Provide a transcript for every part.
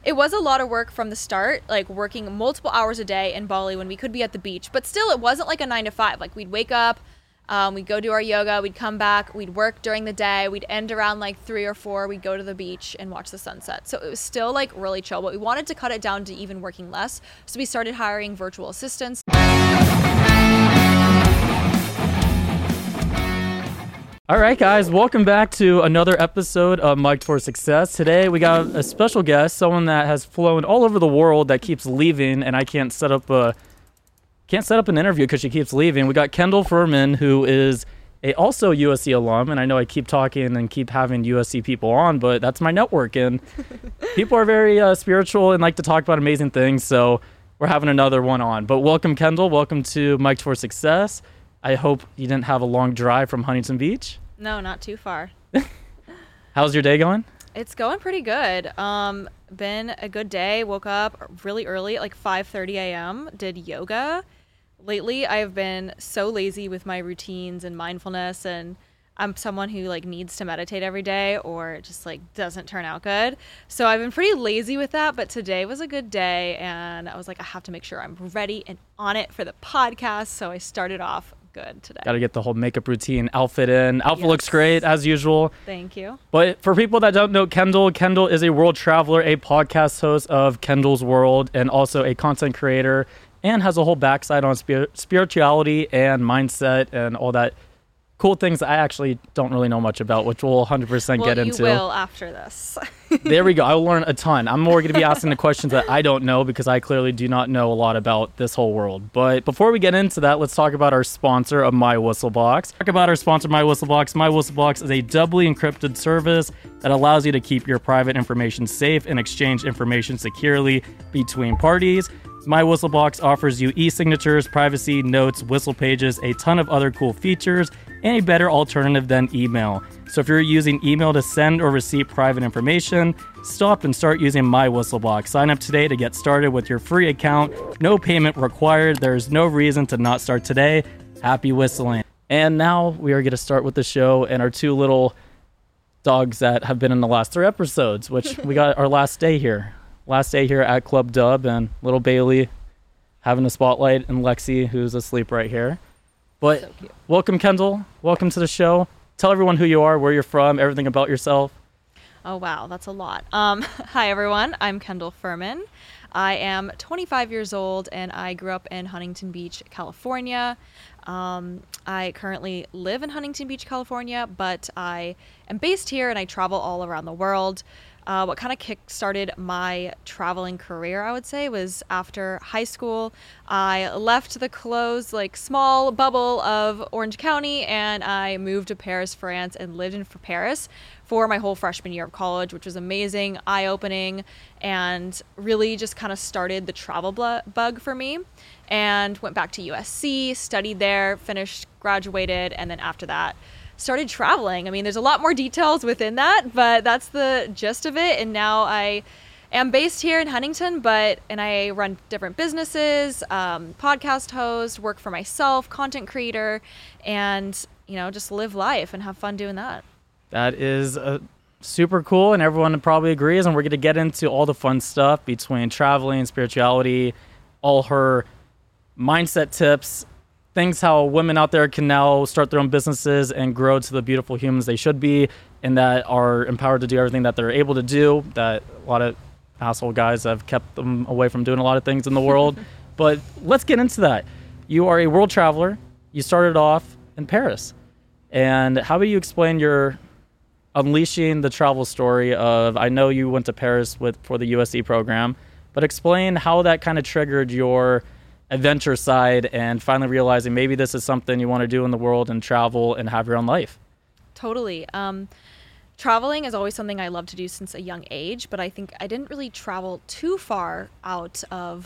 It was a lot of work from the start, like working multiple hours a day in Bali when we could be at the beach. But still, it wasn't like a 9 to 5. Like we'd wake up, we'd go do our yoga, we'd come back, we'd work during the day, we'd end around like 3 or 4, we'd go to the beach and watch the sunset. So it was still like really chill, but we wanted to cut it down to even working less. So we started hiring virtual assistants. All right, guys, welcome back to another episode of Mic'd for Success. Today, we got a special guest, someone that has flown all over the world that keeps leaving, and I can't set up an interview because she keeps leaving. We got Kendall Furman, who is also USC alum, and I know I keep talking and keep having USC people on, but that's my network, and people are very spiritual and like to talk about amazing things, so we're having another one on. But welcome, Kendall. Welcome to Mic'd for Success. I hope you didn't have a long drive from Huntington Beach. No, not too far. How's your day going? It's going pretty good. Been a good day. Woke up really early at like 5:30 a.m. Did yoga. Lately, I've been so lazy with my routines and mindfulness, and I'm someone who like needs to meditate every day or it just like doesn't turn out good. So I've been pretty lazy with that, but today was a good day and I was like, I have to make sure I'm ready and on it for the podcast. So I started off good today. Got to get the whole makeup routine outfit in. Outfit looks great as usual. Thank you. But for people that don't know Kendall is a world traveler, a podcast host of Kendall's World, and also a content creator, and has a whole backside on spirituality and mindset and all that cool things that I actually don't really know much about, which we'll 100% get into. You will after this. There we go. I will learn a ton. I'm more going to be asking the questions that I don't know because I clearly do not know a lot about this whole world. But before we get into that, let's talk about our sponsor of My Whistlebox. Talk about our sponsor, My Whistlebox. My Whistlebox is a doubly encrypted service that allows you to keep your private information safe and exchange information securely between parties. My Whistlebox offers you e-signatures, privacy, notes, whistle pages, a ton of other cool features, and a better alternative than email. So if you're using email to send or receive private information, stop and start using My Whistlebox. Sign up today to get started with your free account. No payment required. There's no reason to not start today. Happy whistling. And now we are going to start with the show and our two little dogs that have been in the last 3 episodes, which we got our last day here. Last day here at Club Dub, and little Bailey having the spotlight, and Lexi, who's asleep right here. But so welcome, Kendall. Welcome to the show. Tell everyone who you are, where you're from, everything about yourself. Oh, wow. That's a lot. Hi, everyone. I'm Kendall Furman. I am 25 years old, and I grew up in Huntington Beach, California. I currently live in Huntington Beach, California, but I am based here, and I travel all around the world. What kind of kick-started my traveling career, I would say, was after high school. I left the closed, like, small bubble of Orange County, and I moved to Paris, France, and lived in Paris for my whole freshman year of college, which was amazing, eye-opening, and really just kind of started the travel bug for me. And went back to USC, studied there, finished, graduated, and then after that, started traveling. I mean, there's a lot more details within that, but that's the gist of it. And now I am based here in Huntington, and I run different businesses, podcast host, work for myself, content creator, and, just live life and have fun doing that. That is super cool, and everyone probably agrees. And we're going to get into all the fun stuff between traveling, spirituality, all her mindset tips, things how women out there can now start their own businesses and grow to the beautiful humans they should be, and that are empowered to do everything that they're able to do, that a lot of asshole guys have kept them away from doing a lot of things in the world. But let's get into that. You are a world traveler. You started off in Paris. And how about you explain your unleashing the travel story of, I know you went to Paris for the USC program, but explain how that kind of triggered your adventure side and finally realizing maybe this is something you want to do in the world and travel and have your own life. Totally. Traveling is always something I love to do since a young age, but I think I didn't really travel too far out of,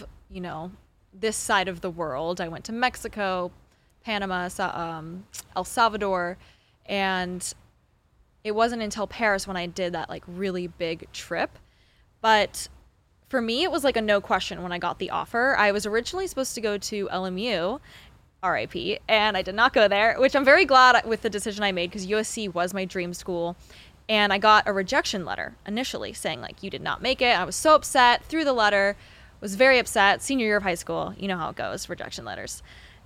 this side of the world. I went to Mexico, Panama, El Salvador, and it wasn't until Paris when I did that like really big trip. But for me, it was like a no question when I got the offer. I was originally supposed to go to LMU, RIP, and I did not go there, which I'm very glad with the decision I made because USC was my dream school. And I got a rejection letter initially saying like, you did not make it. I was so upset, threw the letter, was very upset. Senior year of high school, you know how it goes, rejection letters.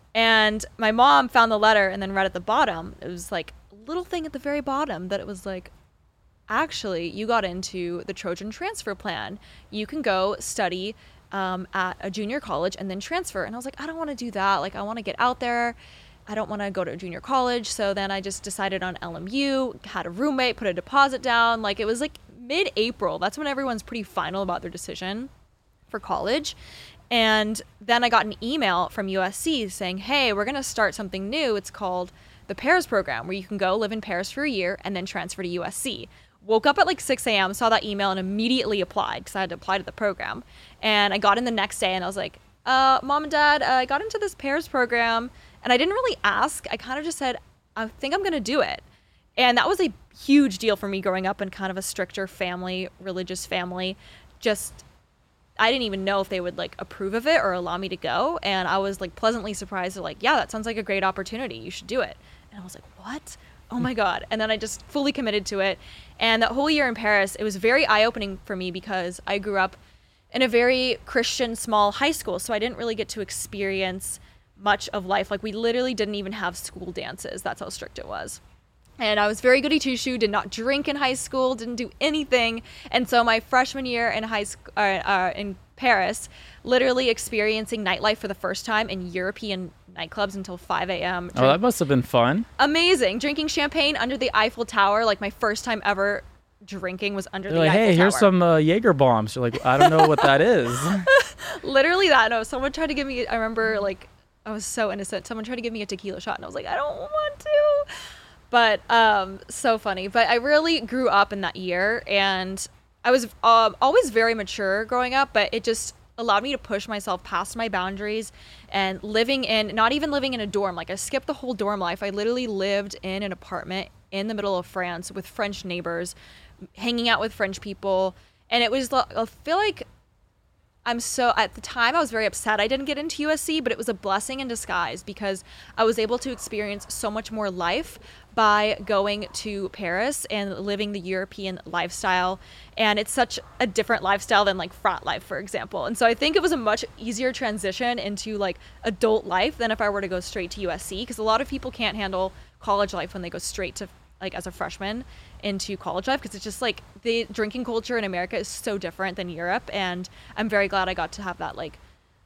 And my mom found the letter and then read at the bottom. It was like a little thing at the very bottom that it was like, actually, you got into the Trojan transfer plan. You can go study at a junior college and then transfer. And I was like, I don't want to do that. Like, I want to get out there. I don't want to go to a junior college. So then I just decided on LMU, had a roommate, put a deposit down. Like, it was like mid-April. That's when everyone's pretty final about their decision for college. And then I got an email from USC saying, hey, we're going to start something new. It's called the Paris program, where you can go live in Paris for a year and then transfer to USC. Woke up at like 6 a.m., saw that email, and immediately applied because I had to apply to the program. And I got in the next day, and I was like, Mom and Dad, I got into this Paris program. And I didn't really ask. I kind of just said, I think I'm going to do it. And that was a huge deal for me growing up in kind of a stricter family, religious family. Just, I didn't even know if they would like approve of it or allow me to go. And I was like pleasantly surprised. They're like, yeah, that sounds like a great opportunity. You should do it. And I was like, what? Oh my God. And then I just fully committed to it. And that whole year in Paris, it was very eye-opening for me because I grew up in a very Christian small high school. So I didn't really get to experience much of life. Like, we literally didn't even have school dances. That's how strict it was. And I was very goody two-shoe, did not drink in high school, didn't do anything. And so my freshman year in high school, in Paris, literally experiencing nightlife for the first time in European nightclubs until 5 a.m. Oh, that must have been fun. Amazing. Drinking champagne under the Eiffel Tower. Like, my first time ever drinking was under the like, Eiffel Tower. Hey, here's some Jaeger bombs. You're like, I don't know what that is. Literally that. No, someone tried to give me, I remember, like, I was so innocent. Someone tried to give me a tequila shot, and I was like, I don't want to. But so funny. But I really grew up in that year, and I was always very mature growing up, but it just allowed me to push myself past my boundaries and not even living in a dorm. Like, I skipped the whole dorm life. I literally lived in an apartment in the middle of France with French neighbors, hanging out with French people. And it was, I feel like at the time I was very upset I didn't get into USC, but it was a blessing in disguise because I was able to experience so much more life by going to Paris and living the European lifestyle. And it's such a different lifestyle than like frat life, for example. And so I think it was a much easier transition into like adult life than if I were to go straight to USC, because a lot of people can't handle college life when they go straight to, like, as a freshman into college life, because it's just like the drinking culture in America is so different than Europe. And I'm very glad I got to have that like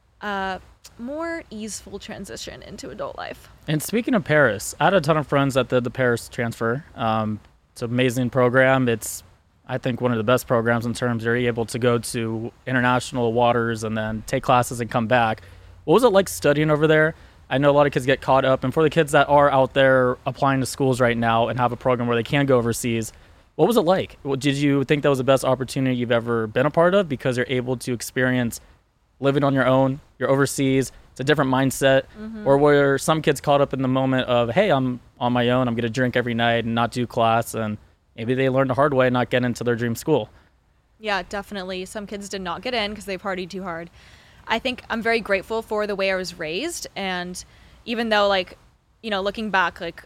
more easeful transition into adult life. And speaking of Paris, I had a ton of friends that did the Paris transfer. It's an amazing program. It's, I think, one of the best programs in terms you're able to go to international waters and then take classes and come back. What was it like studying over there? I know a lot of kids get caught up. And for the kids that are out there applying to schools right now and have a program where they can go overseas, what was it like? Did you think that was the best opportunity you've ever been a part of because you're able to experience living on your own, you're overseas, it's a different mindset? Mm-hmm. Or were some kids caught up in the moment of, hey, I'm on my own, I'm going to drink every night and not do class, and maybe they learned the hard way and not get into their dream school? Yeah, definitely. Some kids did not get in because they partied too hard. I think I'm very grateful for the way I was raised. And even though, like, you know, looking back, like,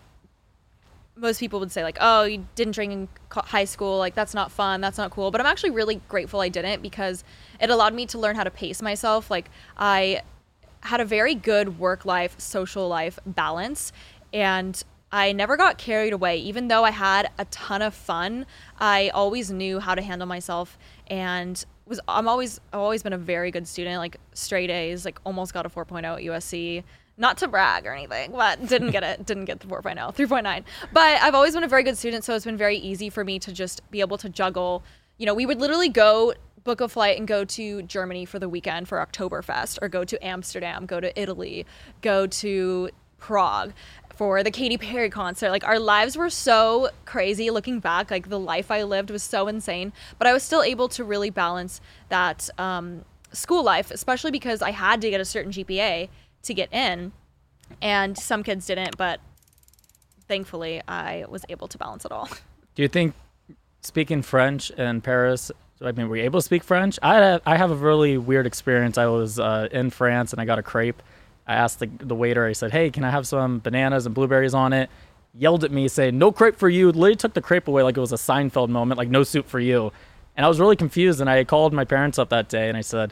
most people would say, like, oh, you didn't drink in high school, like, that's not fun, that's not cool. But I'm actually really grateful I didn't, because it allowed me to learn how to pace myself. Like, I had a very good work life, social life balance, and I never got carried away. Even though I had a ton of fun, I always knew how to handle myself, and I've always been a very good student, like straight A's, like almost got a 4.0 at USC. Not to brag or anything, but didn't get the 4.0, 3.9. But I've always been a very good student, so it's been very easy for me to just be able to juggle. You know, we would literally go book a flight and go to Germany for the weekend for Oktoberfest, or go to Amsterdam, go to Italy, go to Prague for the Katy Perry concert. Like, our lives were so crazy looking back. Like, the life I lived was so insane, but I was still able to really balance that school life, especially because I had to get a certain GPA to get in, and some kids didn't, but thankfully I was able to balance it all. Do you think speaking French in Paris, I mean, were you able to speak French? I have a really weird experience. I was in France and I got a crepe. I asked the waiter, I said, hey, can I have some bananas and blueberries on it? yelled at me saying, "No crepe for you." Literally took the crepe away like it was a Seinfeld moment, like no soup for you. And I was really confused, and I called my parents up that day and I said,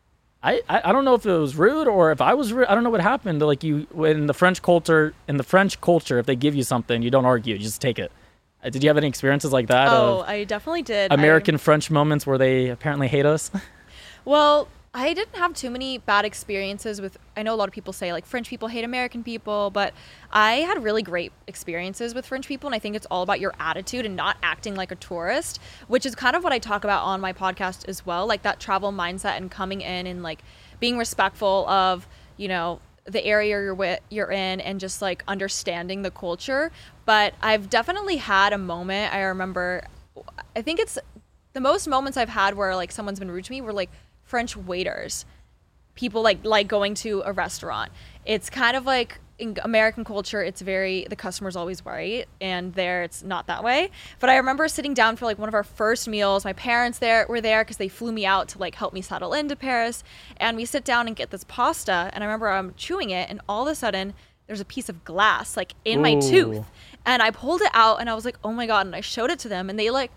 I don't know if it was rude or if I was rude. I don't know what happened. Like in the French culture, if they give you something, you don't argue, you just take it. Did you have any experiences like that? Oh, I definitely did. American French moments where they apparently hate us? Well, I didn't have too many bad experiences with, I know a lot of people say like French people hate American people, but I had really great experiences with French people. And I think it's all about your attitude and not acting like a tourist, which is kind of what I talk about on my podcast as well. Like that travel mindset and coming in and like being respectful of, you know, the area you're in and just like understanding the culture. But I've definitely had a moment. I remember, I think it's the most moments I've had where like someone's been rude to me were like French waiters, people like going to a restaurant. It's kind of like in American culture, it's very, the customer's always right, and there it's not that way. But I remember sitting down for like one of our first meals. My parents were there because they flew me out to like help me settle into Paris, and we sit down and get this pasta, and I remember I'm chewing it, and all of a sudden there's a piece of glass like in my tooth, and I pulled it out, and I was like, oh my god, and I showed it to them, and they like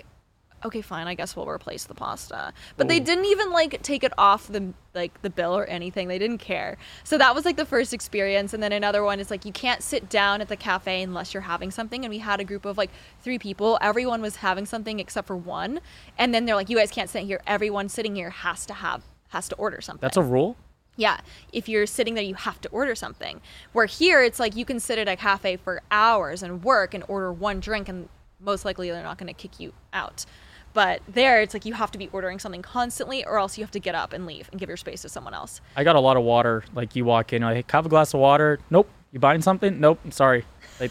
okay, fine, I guess we'll replace the pasta. But they didn't even like take it off the bill or anything. They didn't care. So that was like the first experience. And then another one is like you can't sit down at the cafe unless you're having something. And we had a group of like 3 people. Everyone was having something except for one. And then they're like, you guys can't sit here. Everyone sitting here has to order something. That's a rule? Yeah, if you're sitting there, you have to order something. Where here, it's like you can sit at a cafe for hours and work and order one drink, and most likely they're not going to kick you out. But there, it's like you have to be ordering something constantly, or else you have to get up and leave and give your space to someone else. I got a lot of water. Like you walk in, like, have a glass of water. Nope. You buying something? Nope. I'm sorry. Like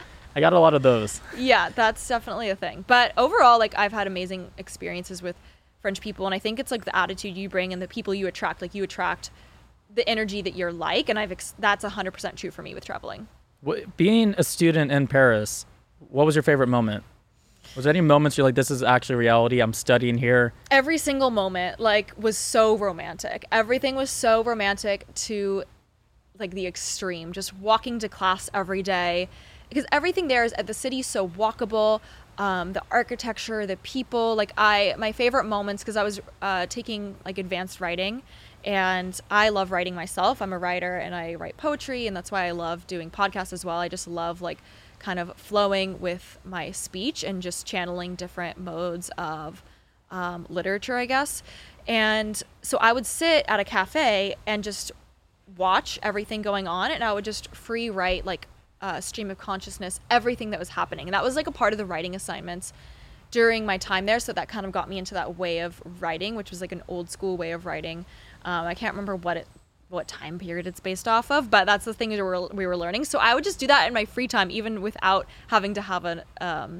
I got a lot of those. Yeah, that's definitely a thing. But overall, like I've had amazing experiences with French people, and I think it's like the attitude you bring and the people you attract. Like you attract the energy that you're like, and that's 100% true for me with traveling. Being a student in Paris, what was your favorite moment? Was there any moments you're like, this is actually reality, I'm studying here? Every single moment like was so romantic. Everything was so romantic to like the extreme. Just walking to class every day, because everything there is at the city so walkable. The architecture, the people, like my favorite moments, because I was taking like advanced writing, and I love writing myself. I'm a writer and I write poetry, and that's why I love doing podcasts as well. I just love like kind of flowing with my speech and just channeling different modes of literature, I guess. And so I would sit at a cafe and just watch everything going on, and I would just free write like stream of consciousness, everything that was happening. And that was like a part of the writing assignments during my time there. So that kind of got me into that way of writing, which was like an old school way of writing. I can't remember what time period it's based off of, but that's the thing that we were learning. So I would just do that in my free time, even without having to have an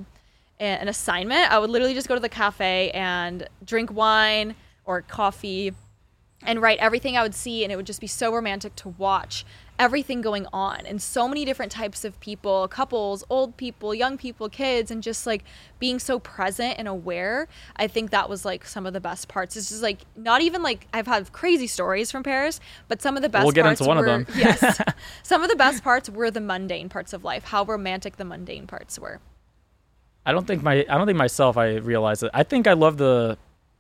assignment. I would literally just go to the cafe and drink wine or coffee and write everything I would see, and it would just be so romantic to watch everything going on, and so many different types of people, couples, old people, young people, kids, and just like being so present and aware. I think that was like some of the best parts. It's just like not even like I've had crazy stories from Paris, but some of the best we'll get parts into one were, of them. Yes, some of the best parts were the mundane parts of life, how romantic the mundane parts were. I don't think myself I realized it. I think I love the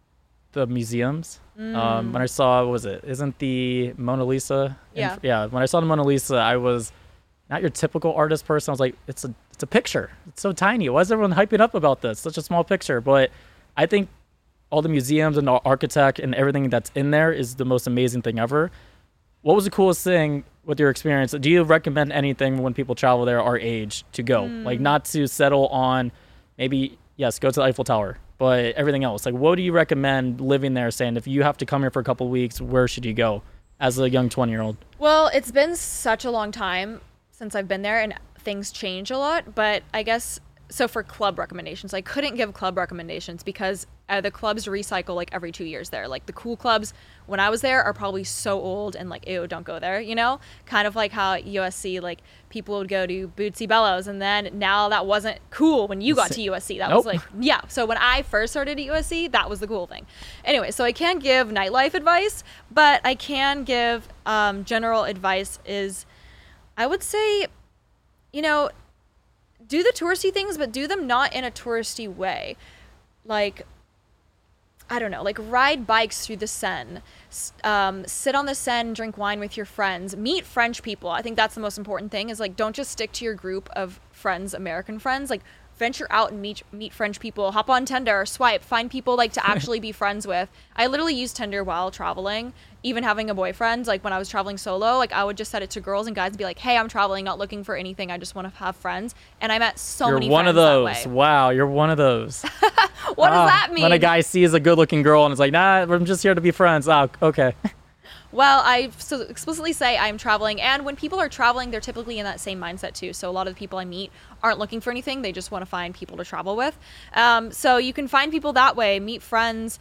museums. When I saw, what was it? Isn't the Mona Lisa? Yeah. When I saw the Mona Lisa, I was not your typical artist person. I was like, it's a picture. It's so tiny. Why is everyone hyping up about this? Such a small picture. But I think all the museums and the architect and everything that's in there is the most amazing thing ever. What was the coolest thing with your experience? Do you recommend anything when people travel there our age to go? Like not to settle on maybe, yes, go to the Eiffel Tower, but everything else, like what do you recommend living there, saying if you have to come here for a couple of weeks, where should you go as a young 20-year-old? Well, it's been such a long time since I've been there, and things change a lot, but I guess, so for club recommendations, I couldn't give club recommendations because the clubs recycle like every 2 years there. Like the cool clubs when I was there are probably so old and like, ew, don't go there, you know? Kind of like how at USC, like people would go to Bootsy Bellows, and then now that wasn't cool when you got to USC. That was like, yeah. So when I first started at USC, that was the cool thing. Anyway, so I can't give nightlife advice, but I can give general advice is, I would say, you know, do the touristy things, but do them not in a touristy way. Like, I don't know, like ride bikes through the Seine, sit on the Seine, drink wine with your friends, meet French people. I think that's the most important thing, is like, don't just stick to your group of friends, American friends. Like, venture out and meet French people, hop on Tinder, swipe, find people like to actually be friends with. I literally used Tinder while traveling, even having a boyfriend. Like when I was traveling solo, like I would just set it to girls and guys and be like, hey, I'm traveling, not looking for anything. I just want to have friends. And I met so many friends. You're one of those. That way. Wow, you're one of those. What does that mean? When a guy sees a good looking girl and is like, nah, I'm just here to be friends. Oh, okay. Well, I so explicitly say I'm traveling, and when people are traveling, they're typically in that same mindset too. So a lot of the people I meet aren't looking for anything; they just want to find people to travel with. So you can find people that way, meet friends,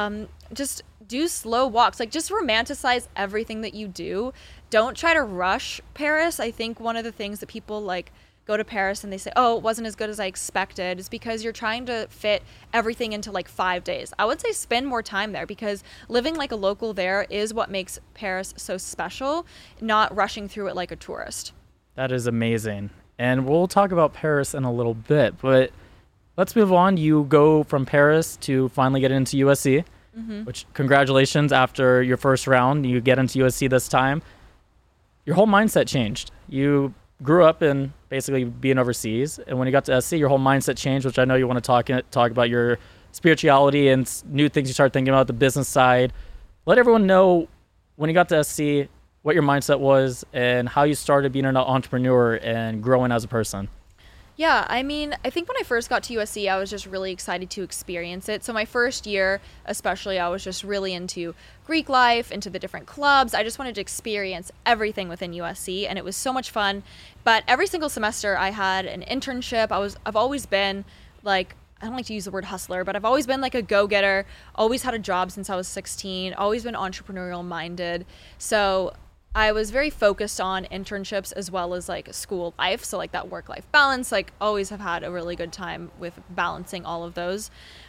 just do slow walks, like just romanticize everything that you do. Don't try to rush Paris. I think one of the things that people like go to Paris and they say, oh, it wasn't as good as I expected, is because you're trying to fit everything into like 5 days. I would say spend more time there, because living like a local there is what makes Paris so special, not rushing through it like a tourist. That is amazing. And we'll talk about Paris in a little bit, but let's move on. You go from Paris to finally get into USC, which congratulations, after your first round, you get into USC this time. Your whole mindset changed. You grew up in basically being overseas, and when you got to SC, your whole mindset changed, which I know you want to talk about your spirituality and new things you start thinking about, the business side. Let everyone know, when you got to SC, what your mindset was and how you started being an entrepreneur and growing as a person. Yeah, I mean, I think when I first got to USC, I was just really excited to experience it. So my first year, especially, I was just really into Greek life, into the different clubs. I just wanted to experience everything within USC, and it was so much fun. But every single semester, I had an internship. I've always been like, I don't like to use the word hustler, but I've always been like a go-getter, always had a job since I was 16, always been entrepreneurial minded. So I was very focused on internships as well as like school life. So like that work-life balance, like always have had a really good time with balancing all of those.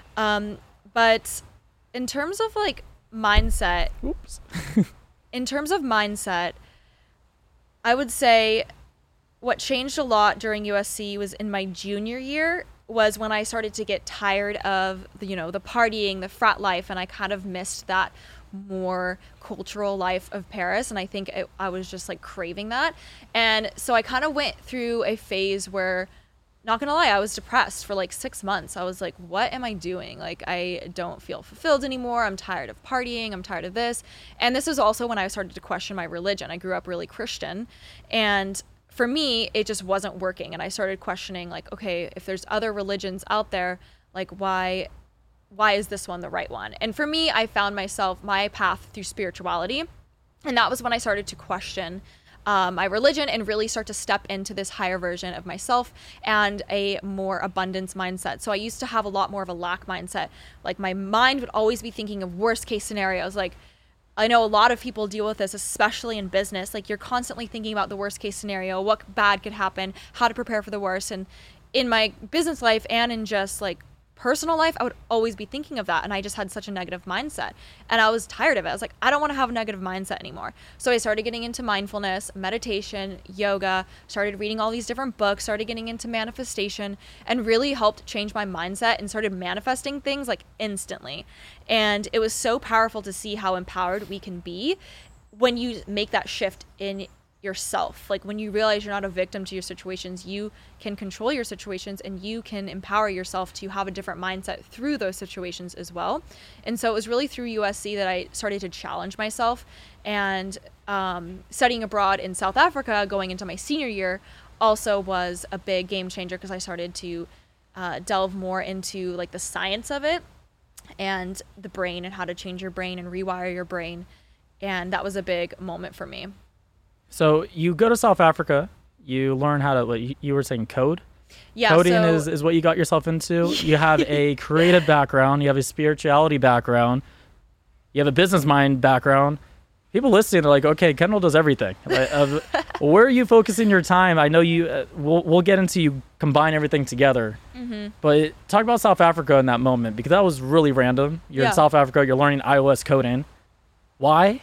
But in terms of like mindset, I would say what changed a lot during USC was in my junior year, was when I started to get tired of the partying, the frat life, and I kind of missed that more cultural life of Paris, and I think I was just like craving that. And so I kind of went through a phase where, not gonna lie, I was depressed for like 6 months. I was like, what am I doing? Like, I don't feel fulfilled anymore. I'm tired of partying. I'm tired of this. And this is also when I started to question my religion. I grew up really Christian, and for me, it just wasn't working. And I started questioning, like, okay, if there's other religions out there, like why is this one the right one? And for me, I found my path through spirituality. And that was when I started to question my religion and really start to step into this higher version of myself and a more abundance mindset. So I used to have a lot more of a lack mindset. Like my mind would always be thinking of worst case scenarios. Like, I know a lot of people deal with this, especially in business. Like, you're constantly thinking about the worst case scenario, what bad could happen, how to prepare for the worst. And in my business life and in just like personal life, I would always be thinking of that. And I just had such a negative mindset, and I was tired of it. I was like, I don't want to have a negative mindset anymore. So I started getting into mindfulness, meditation, yoga, started reading all these different books, started getting into manifestation, and really helped change my mindset and started manifesting things like instantly. And it was so powerful to see how empowered we can be when you make that shift in yourself. Like, when you realize you're not a victim to your situations, you can control your situations, and you can empower yourself to have a different mindset through those situations as well. And so it was really through USC that I started to challenge myself. And studying abroad in South Africa going into my senior year also was a big game changer, because I started to delve more into like the science of it and the brain and how to change your brain and rewire your brain. And that was a big moment for me. So you go to South Africa, you learn how to, like, you were saying code? Yeah. Coding is what you got yourself into. You have a creative background, you have a spirituality background, you have a business mind background. People listening are like, okay, Kendall does everything. Where are you focusing your time? I know you, we'll get into you combine everything together. Mm-hmm. But talk about South Africa in that moment, because that was really random. You're in South Africa, you're learning iOS coding. Why?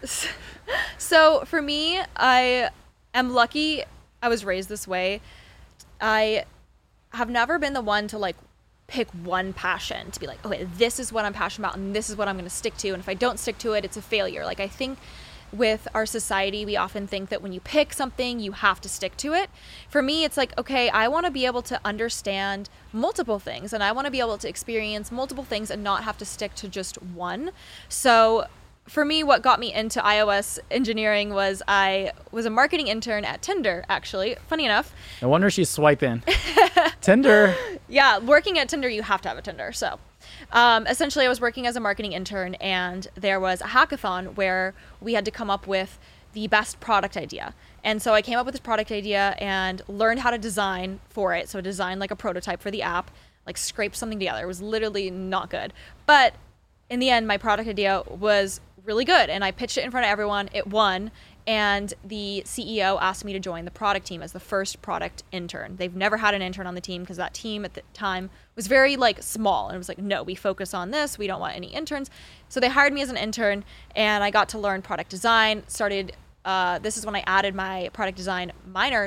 So for me, I am lucky I was raised this way. I have never been the one to like pick one passion to be like, okay, this is what I'm passionate about and this is what I'm going to stick to. And if I don't stick to it, it's a failure. Like, I think with our society, we often think that when you pick something, you have to stick to it. For me, it's like, okay, I want to be able to understand multiple things and I want to be able to experience multiple things and not have to stick to just one. So for me, what got me into iOS engineering was I was a marketing intern at Tinder, actually. Funny enough. No wonder she's swiping. Tinder. Yeah, working at Tinder, you have to have a Tinder. So essentially, I was working as a marketing intern, and there was a hackathon where we had to come up with the best product idea. And so I came up with this product idea and learned how to design for it. So I designed like a prototype for the app, like scraped something together. It was literally not good. But in the end, my product idea was really good, and I pitched it in front of everyone. It won, and the CEO asked me to join the product team as the first product intern. They've never had an intern on the team because that team at the time was very like small, and it was like, no, we focus on this. We don't want any interns. So they hired me as an intern, and I got to learn product design. This is when I added my graphic design minor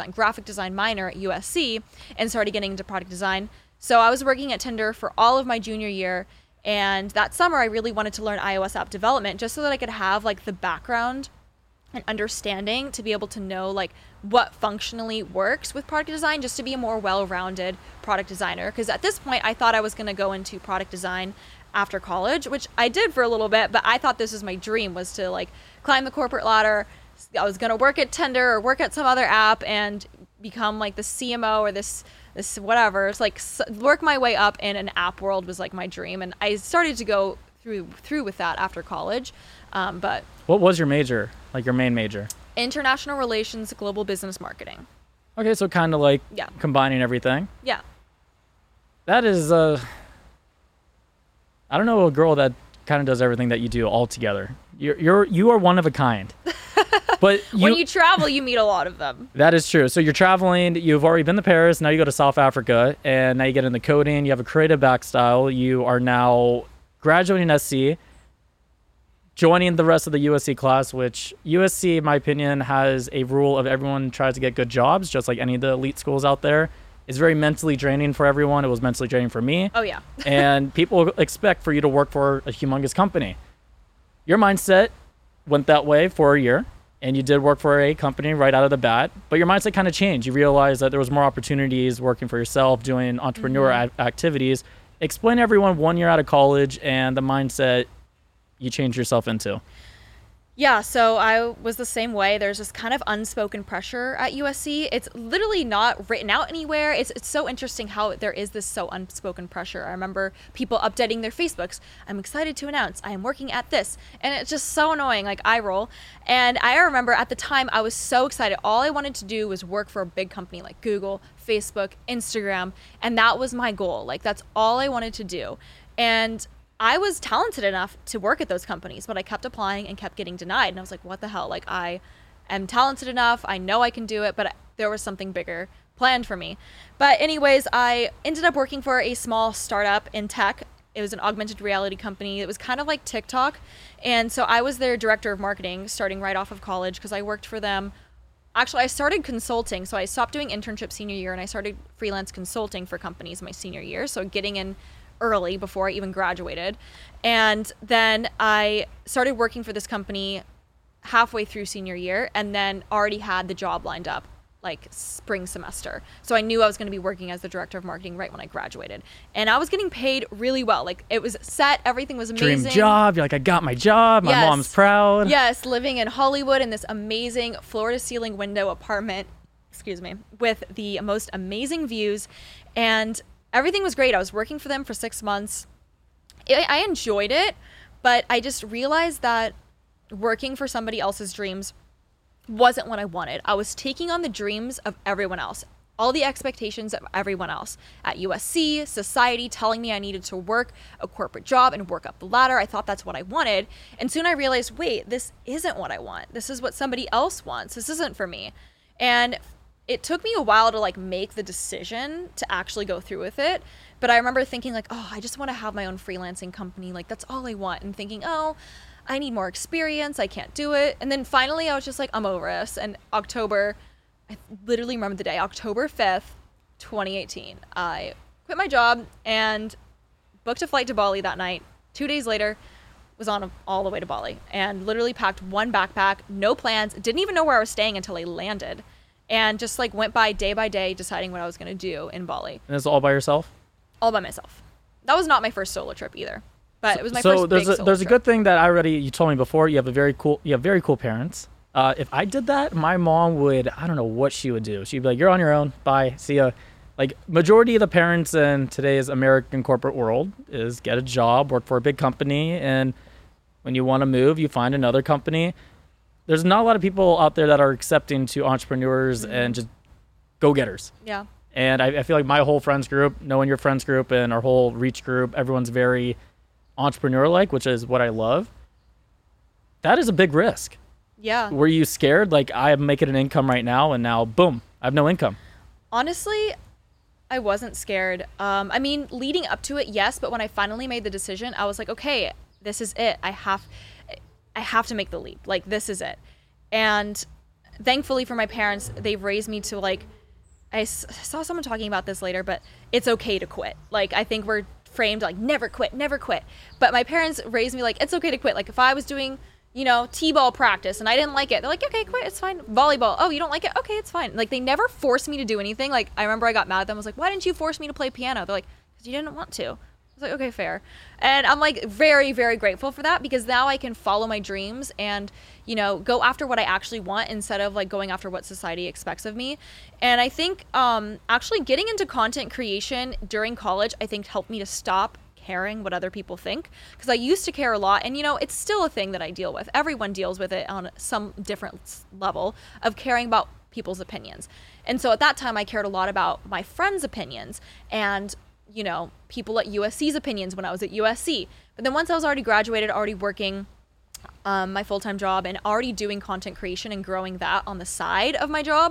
at USC, and started getting into product design. So I was working at Tinder for all of my junior year. And that summer, I really wanted to learn iOS app development just so that I could have like the background and understanding to be able to know like what functionally works with product design, just to be a more well-rounded product designer. Because at this point, I thought I was going to go into product design after college, which I did for a little bit, but I thought this was my dream, was to like climb the corporate ladder. I was going to work at Tinder or work at some other app and become like the CMO or this whatever. It's like work my way up in an app world was like my dream, and I started to go through with that after college. But what was your major, like your main major? International relations, global business marketing. Okay, so kind of like combining everything. Yeah. That is I don't know a girl that kind of does everything that you do all together. You are one of a kind. But when you travel, you meet a lot of them. That is true. So you're traveling, you've already been to Paris, now you go to South Africa, and now you get into coding, you have a creative backstyle, you are now graduating SC, joining the rest of the USC class, which USC, in my opinion, has a rule of everyone tries to get good jobs, just like any of the elite schools out there. It's very mentally draining for everyone. It was mentally draining for me. Oh, yeah. And people expect for you to work for a humongous company. Your mindset went that way for a year. And you did work for a company right out of the bat, but your mindset kind of changed. You realized that there was more opportunities working for yourself, doing entrepreneur activities. Explain to everyone 1 year out of college and the mindset you changed yourself into. Yeah, so I was the same way. There's this kind of unspoken pressure at USC. It's literally not written out anywhere. It's so interesting how there is this so unspoken pressure. I remember people updating their Facebooks. I'm excited to announce I am working at this. And it's just so annoying, like eye roll. And I remember at the time I was so excited. All I wanted to do was work for a big company like Google, Facebook, Instagram. And that was my goal. Like, that's all I wanted to do. And I was talented enough to work at those companies, but I kept applying and kept getting denied. And I was like, what the hell? Like, I am talented enough. I know I can do it, but there was something bigger planned for me. But anyways, I ended up working for a small startup in tech. It was an augmented reality company. It was kind of like TikTok. And so I was their director of marketing starting right off of college because I worked for them. Actually, I started consulting. So I stopped doing internship senior year and I started freelance consulting for companies my senior year. So getting in early before I even graduated. And then I started working for this company halfway through senior year and then already had the job lined up like spring semester. So I knew I was going to be working as the director of marketing right when I graduated. And I was getting paid really well. Like, it was set. Everything was amazing. Dream job. You're like, I got my job. My mom's proud. Yes. Living in Hollywood in this amazing floor to ceiling window apartment, with the most amazing views. And everything was great. I was working for them for 6 months. I enjoyed it, but I just realized that working for somebody else's dreams wasn't what I wanted. I was taking on the dreams of everyone else, all the expectations of everyone else at USC, society telling me I needed to work a corporate job and work up the ladder. I thought that's what I wanted. And soon I realized, wait, this isn't what I want. This is what somebody else wants. This isn't for me. And it took me a while to like make the decision to actually go through with it. But I remember thinking like, oh, I just want to have my own freelancing company. Like, that's all I want. And thinking, oh, I need more experience. I can't do it. And then finally I was just like, I'm over this. And I literally remember the day, October 5th, 2018. I quit my job and booked a flight to Bali that night. 2 days later, was on all the way to Bali and literally packed one backpack, no plans, didn't even know where I was staying until I landed, and just like went by day, deciding what I was going to do in Bali. And it's all by yourself? All by myself. That was not my first solo trip either, but it was my first big solo trip. There's a good thing that you told me before. You have very cool parents. If I did that, my mom would, I don't know what she would do. She'd be like, you're on your own. Bye. See ya. Like, majority of the parents in today's American corporate world is get a job, work for a big company, and when you want to move, you find another company. There's not a lot of people out there that are accepting to entrepreneurs and just go-getters. Yeah. And I feel like my whole friends group, knowing your friends group and our whole Reach group, everyone's very entrepreneur-like, which is what I love. That is a big risk. Yeah. Were you scared? Like, I'm making an income right now, and now, boom, I have no income. Honestly, I wasn't scared. I mean, leading up to it, yes, but when I finally made the decision, I was like, okay, this is it. I have to make the leap. Like, this is it. And thankfully for my parents, they've raised me to, like, I saw someone talking about this later, but it's okay to quit. Like, I think we're framed like, never quit, never quit. But my parents raised me like, it's okay to quit. Like, if I was doing, t-ball practice and I didn't like it, they're like, okay, quit, it's fine. Volleyball, oh, you don't like it? Okay, it's fine. Like, they never forced me to do anything. Like, I remember I got mad at them. I was like, why didn't you force me to play piano? They're like, because you didn't want to. I was like, okay, fair. And I'm like very, very grateful for that, because now I can follow my dreams and, go after what I actually want instead of like going after what society expects of me. And I think actually getting into content creation during college, I think helped me to stop caring what other people think, because I used to care a lot, and it's still a thing that I deal with. Everyone deals with it on some different level of caring about people's opinions. And so at that time I cared a lot about my friends' opinions and people at USC's opinions when I was at USC. But then once I was already graduated, already working my full-time job and already doing content creation and growing that on the side of my job,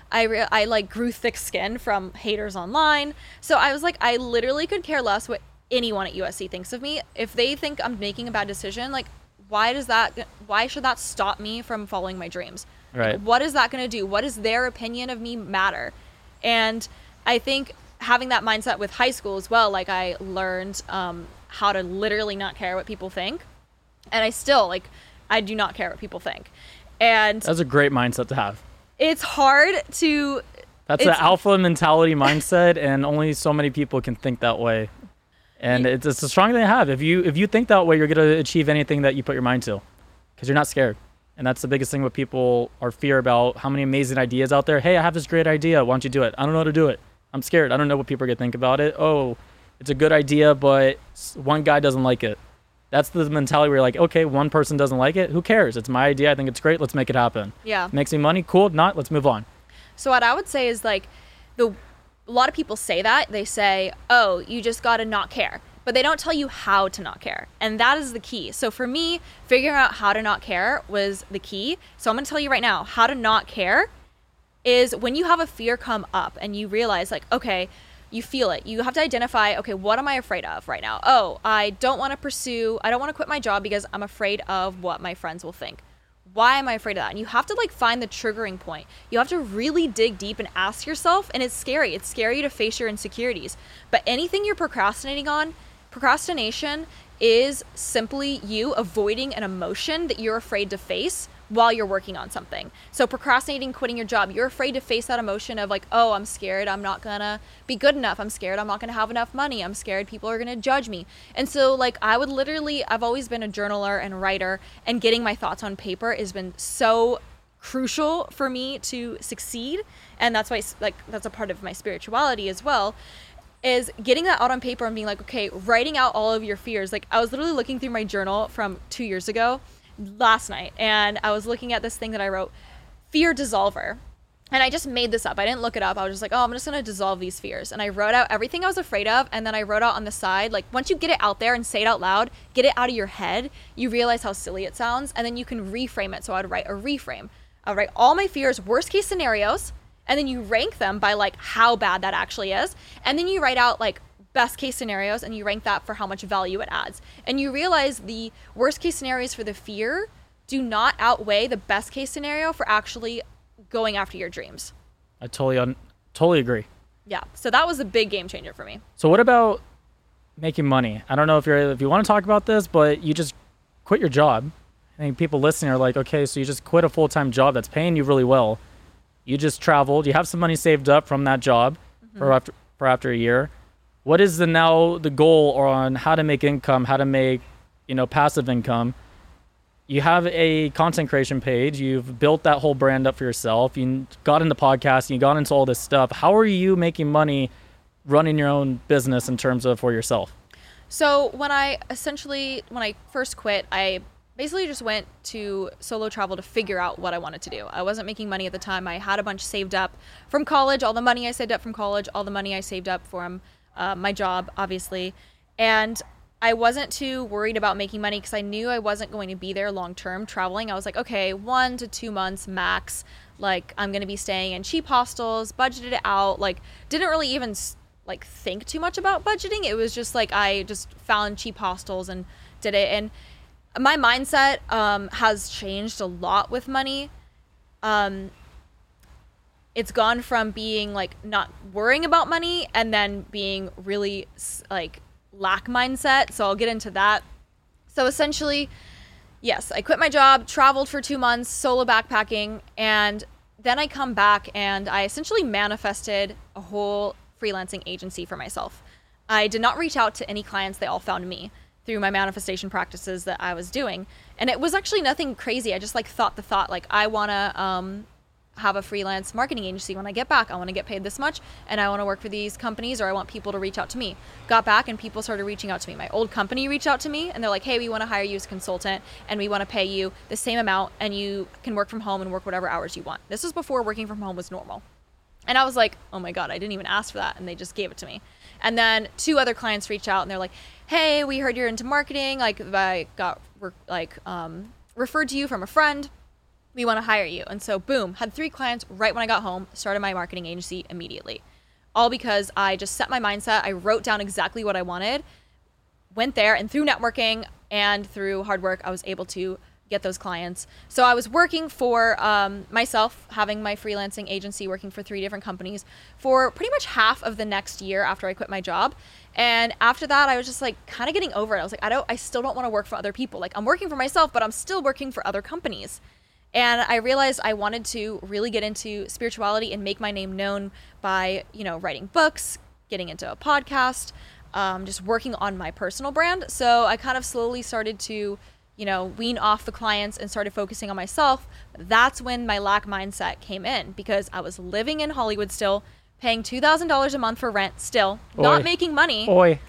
I like grew thick skin from haters online. So I was like, I literally could care less what anyone at USC thinks of me. If they think I'm making a bad decision, like, why should that stop me from following my dreams? Right. Like, what is that going to do? What does their opinion of me matter? And I think having that mindset with high school as well, like, I learned how to literally not care what people think. And I still, I do not care what people think. And that's a great mindset to have. It's hard to... That's an alpha mentality mindset, and only so many people can think that way. And it's a strong thing to have. If you think that way, you're going to achieve anything that you put your mind to, because you're not scared. And that's the biggest thing what people are fear about, how many amazing ideas out there. Hey, I have this great idea. Why don't you do it? I don't know how to do it. I'm scared. I don't know what people are going to think about it. Oh, it's a good idea, but one guy doesn't like it. That's the mentality where you're like, okay, one person doesn't like it. Who cares? It's my idea. I think it's great. Let's make it happen. Yeah. Makes me money. Cool. Not. Let's move on. So what I would say is, like, a lot of people say that. They say, oh, you just got to not care. But they don't tell you how to not care. And that is the key. So for me, figuring out how to not care was the key. So I'm going to tell you right now, how to not care is when you have a fear come up and you realize, like, okay, you feel it. You have to identify, okay, what am I afraid of right now? Oh, I don't want to quit my job because I'm afraid of what my friends will think. Why am I afraid of that? And you have to, like, find the triggering point. You have to really dig deep and ask yourself, and it's scary. It's scary to face your insecurities. But anything you're procrastinating on, procrastination is simply you avoiding an emotion that you're afraid to face while you're working on something. So procrastinating quitting your job, you're afraid to face that emotion of, like, oh, I'm scared I'm not gonna be good enough. I'm scared I'm not gonna have enough money. I'm scared people are gonna judge me. And so, like, I've always been a journaler and writer, and getting my thoughts on paper has been so crucial for me to succeed. And that's why, like, that's a part of my spirituality as well, is getting that out on paper and being like, okay, writing out all of your fears. Like, I was literally looking through my journal from 2 years ago last night, and I was looking at this thing that I wrote, fear dissolver. And I just made this up. I didn't look it up. I was just like, oh, I'm just going to dissolve these fears. And I wrote out everything I was afraid of. And then I wrote out on the side, like, once you get it out there and say it out loud, get it out of your head, you realize how silly it sounds. And then you can reframe it. So I'd write a reframe. I'll write all my fears, worst case scenarios. And then you rank them by, like, how bad that actually is. And then you write out, like, best case scenarios, and you rank that for how much value it adds. And you realize the worst case scenarios for the fear do not outweigh the best case scenario for actually going after your dreams. I totally agree. Yeah. So that was a big game changer for me. So what about making money? I don't know if you want to talk about this, but you just quit your job. I think people listening are like, okay, so you just quit a full-time job that's paying you really well. You just traveled. You have some money saved up from that job for after a year. What is the goal on how to make income, how to make, passive income? You have a content creation page. You've built that whole brand up for yourself. You got into podcasting. You got into all this stuff. How are you making money running your own business in terms of for yourself? So when I first quit, I basically just went to solo travel to figure out what I wanted to do. I wasn't making money at the time. I had a bunch saved up from college, all the money I saved up from college, all the money I saved up from my job, obviously. And I wasn't too worried about making money because I knew I wasn't going to be there long term traveling. I was like, okay, 1 to 2 months max. Like, I'm going to be staying in cheap hostels, budgeted it out. Like, didn't really even think too much about budgeting. It was just like I just found cheap hostels and did it. And my mindset has changed a lot with money. It's gone from being like not worrying about money and then being really like lack mindset. So I'll get into that. So essentially, yes, I quit my job, traveled for 2 months, solo backpacking, and then I come back and I essentially manifested a whole freelancing agency for myself. I did not reach out to any clients. They all found me through my manifestation practices that I was doing. And it was actually nothing crazy. I just thought the thought, I want to have a freelance marketing agency when I get back. I want to get paid this much and I want to work for these companies, or I want people to reach out to me. Got back and people started reaching out to me. My old company reached out to me and they're like, hey, we want to hire you as a consultant and we want to pay you the same amount and you can work from home and work whatever hours you want. This was before working from home was normal. And I was like, oh my God, I didn't even ask for that. And they just gave it to me. And then 2 other clients reached out and they're like, hey, we heard you're into marketing. I got referred to you from a friend. We want to hire you. And so boom, had 3 clients right when I got home, started my marketing agency immediately. All because I just set my mindset. I wrote down exactly what I wanted, went there, and through networking and through hard work, I was able to get those clients. So I was working for myself, having my freelancing agency, working for 3 different companies for pretty much half of the next year after I quit my job. And after that, I was just kind of getting over it. I was like, I still don't want to work for other people. I'm working for myself, but I'm still working for other companies. And I realized I wanted to really get into spirituality and make my name known by, writing books, getting into a podcast, just working on my personal brand. So I kind of slowly started to wean off the clients and started focusing on myself. That's when my lack mindset came in, because I was living in Hollywood still, paying $2,000 a month for rent still, not making money.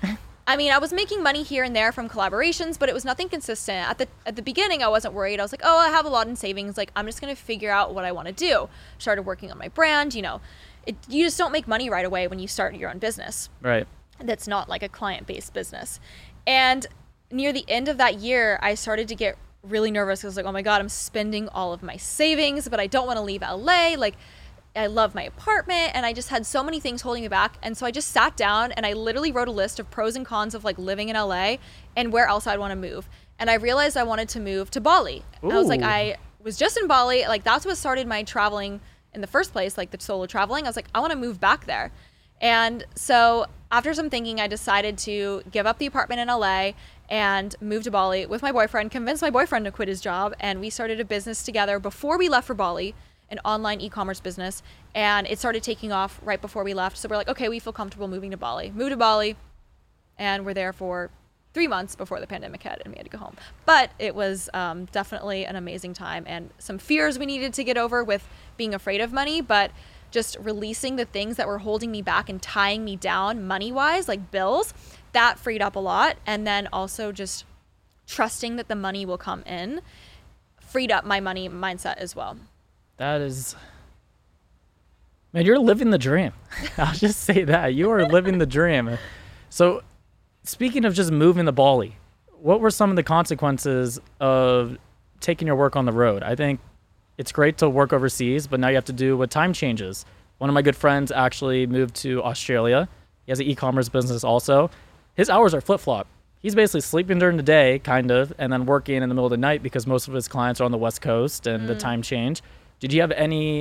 I mean, I was making money here and there from collaborations, but it was nothing consistent. At the beginning, I wasn't worried. I was like, oh, I have a lot in savings. I'm just going to figure out what I want to do. Started working on my brand. You just don't make money right away when you start your own business. Right. That's not like a client-based business. And near the end of that year, I started to get really nervous. I was like, oh my God, I'm spending all of my savings, but I don't want to leave LA. I love my apartment, and I just had so many things holding me back. And so I just sat down and I literally wrote a list of pros and cons of living in LA and where else I'd want to move. And I realized I wanted to move to Bali. I was like, I was just in Bali. That's what started my traveling in the first place, the solo traveling. I was like, I want to move back there. And so after some thinking, I decided to give up the apartment in LA and move to Bali with my boyfriend, convinced my boyfriend to quit his job. And we started a business together before we left for Bali, an online e-commerce business. And it started taking off right before we left. So we're like, okay, we feel comfortable moving to Bali. Moved to Bali, and we're there for 3 months before the pandemic hit and we had to go home. But it was definitely an amazing time, and some fears we needed to get over with being afraid of money, but just releasing the things that were holding me back and tying me down money-wise, like bills, that freed up a lot. And then also just trusting that the money will come in freed up my money mindset as well. That is, man, you're living the dream. I'll just say that. You are living the dream. So speaking of just moving to Bali, what were some of the consequences of taking your work on the road? I think it's great to work overseas, but now you have to do with time changes. One of my good friends actually moved to Australia. He has an e-commerce business also. His hours are flip-flop. He's basically sleeping during the day, kind of, and then working in the middle of the night because most of his clients are on the West Coast and the time change. Did you have any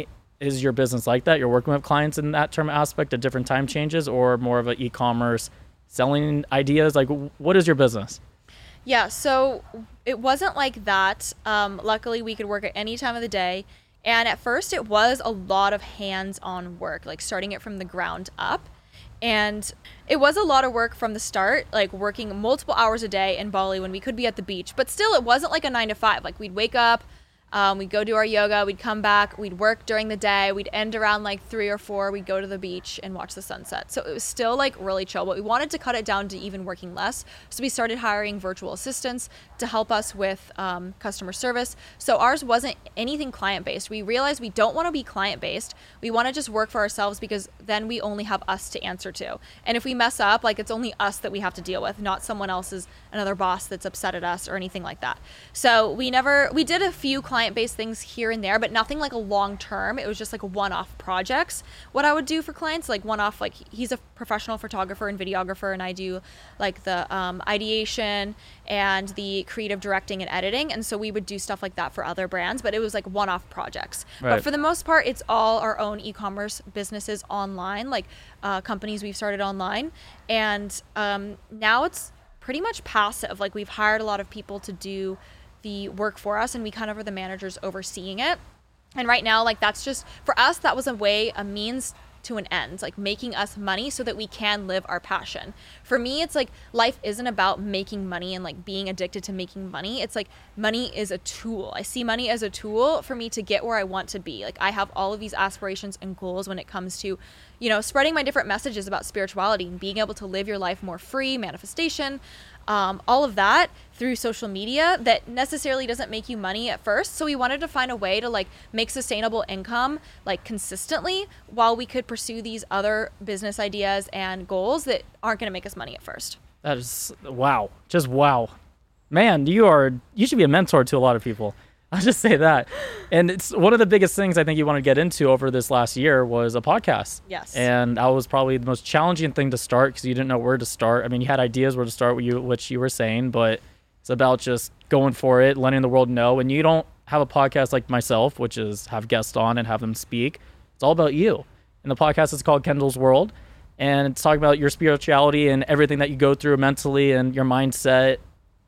is your business like that? You're working with clients in that term aspect at different time changes, or more of an e-commerce selling ideas? Like, what is your business? Yeah, so it wasn't like that. Luckily, we could work at any time of the day. And at first, it was a lot of hands-on work, like starting it from the ground up. And it was a lot of work from the start, like working multiple hours a day in Bali when we could be at the beach. But still, it wasn't like a 9 to 5. Like, we'd wake up, we'd go do our yoga, we'd come back, we'd work during the day, we'd end around like 3 or 4, we'd go to the beach and watch the sunset. So it was still like really chill, but we wanted to cut it down to even working less. So we started hiring virtual assistants to help us with customer service. So ours wasn't anything client-based. We realized we don't want to be client-based. We want to just work for ourselves, because then we only have us to answer to. And if we mess up, like, it's only us that we have to deal with, not someone else's, another boss that's upset at us or anything like that. So we did a few client-based things here and there, but nothing like a long term. It was just like one-off projects. What I would do for clients, like one-off, like, he's a professional photographer and videographer, and I do like the ideation and the creative directing and editing. And so we would do stuff like that for other brands, but it was like one-off projects. Right. But for the most part, it's all our own e-commerce businesses online, like companies we've started online. And now it's pretty much passive. Like, we've hired a lot of people to do the work for us, and we kind of are the managers overseeing it. And right now, like, that's just, for us, that was a means to an end, like making us money so that we can live our passion. For me, it's like, life isn't about making money and like being addicted to making money. It's like, money is a tool. I see money as a tool for me to get where I want to be. Like, I have all of these aspirations and goals when it comes to, you know, spreading my different messages about spirituality and being able to live your life more free, manifestation, all of that through social media that necessarily doesn't make you money at first. So we wanted to find a way to like make sustainable income like consistently, while we could pursue these other business ideas and goals that aren't going to make us money at first. That is, wow. Just wow. Man, you should be a mentor to a lot of people. I'll just say that. And it's one of the biggest things I think you want to get into over this last year was a podcast. Yes. And that was probably the most challenging thing to start, because you didn't know where to start. I mean, you had ideas where to start, which you were saying, but it's about just going for it, letting the world know. And you don't have a podcast like myself, which is have guests on and have them speak. It's all about you. And the podcast is called Kendall's World. And it's talking about your spirituality and everything that you go through mentally and your mindset.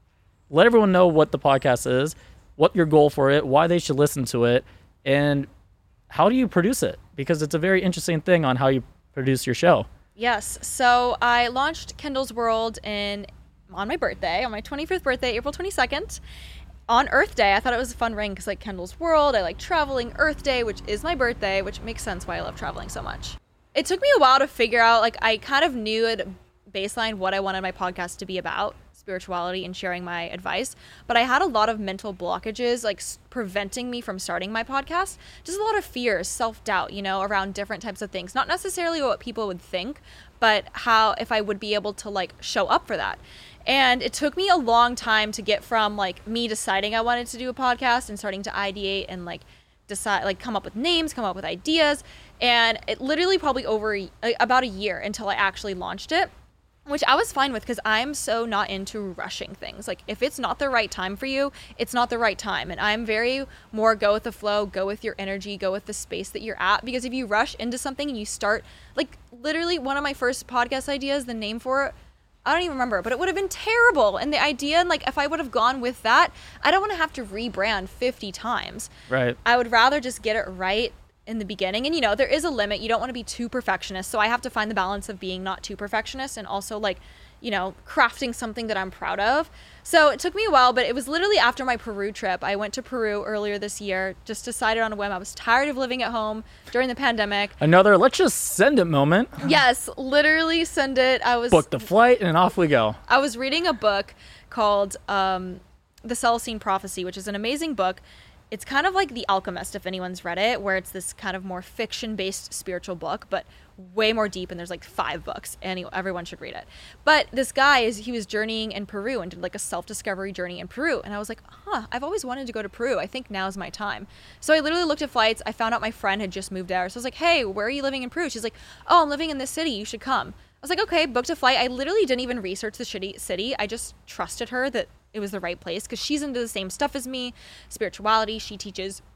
Let everyone know what the podcast is, what your goal for it, why they should listen to it, and how do you produce it? Because it's a very interesting thing on how you produce your show. Yes. So I launched Kendall's World on my birthday, on my 25th birthday, April 22nd. On Earth Day, I thought it was a fun ring because, like, Kendall's World, I like traveling. Earth Day, which is my birthday, which makes sense why I love traveling so much. It took me a while to figure out, like, I kind of knew at baseline what I wanted my podcast to be about, spirituality and sharing my advice, but I had a lot of mental blockages like preventing me from starting my podcast. Just a lot of fears, self-doubt, you know, around different types of things, not necessarily what people would think, but how, if I would be able to like show up for that. And it took me a long time to get from like me deciding I wanted to do a podcast and starting to ideate and like decide, like come up with names, come up with ideas, and it literally probably about a year until I actually launched it. Which I was fine with, because I'm so not into rushing things. Like, if it's not the right time for you, it's not the right time. And I'm very more go with the flow, go with your energy, go with the space that you're at. Because if you rush into something and you start, like, literally one of my first podcast ideas, the name for it, I don't even remember, but it would have been terrible. And the idea, and like, if I would have gone with that, I don't want to have to rebrand 50 times. Right. I would rather just get it right in the beginning. And, you know, there is a limit. You don't want to be too perfectionist. So I have to find the balance of being not too perfectionist and also like, you know, crafting something that I'm proud of. So it took me a while, but it was literally after my Peru trip. I went to Peru earlier this year, just decided on a whim. I was tired of living at home during the pandemic. Another let's just send it moment. Yes, literally send it. Book the flight and off we go. I was reading a book called The Celestine Prophecy, which is an amazing book. It's kind of like The Alchemist, if anyone's read it, where it's this kind of more fiction-based spiritual book, but way more deep, and there's like 5 books, and everyone should read it. But this guy, he was journeying in Peru and did like a self-discovery journey in Peru, and I was like, I've always wanted to go to Peru. I think now's my time. So I literally looked at flights. I found out my friend had just moved there, so I was like, hey, where are you living in Peru? She's like, oh, I'm living in this city. You should come. I was like, okay, booked a flight. I literally didn't even research the city. I just trusted her that it was the right place, because she's into the same stuff as me, spirituality. She teaches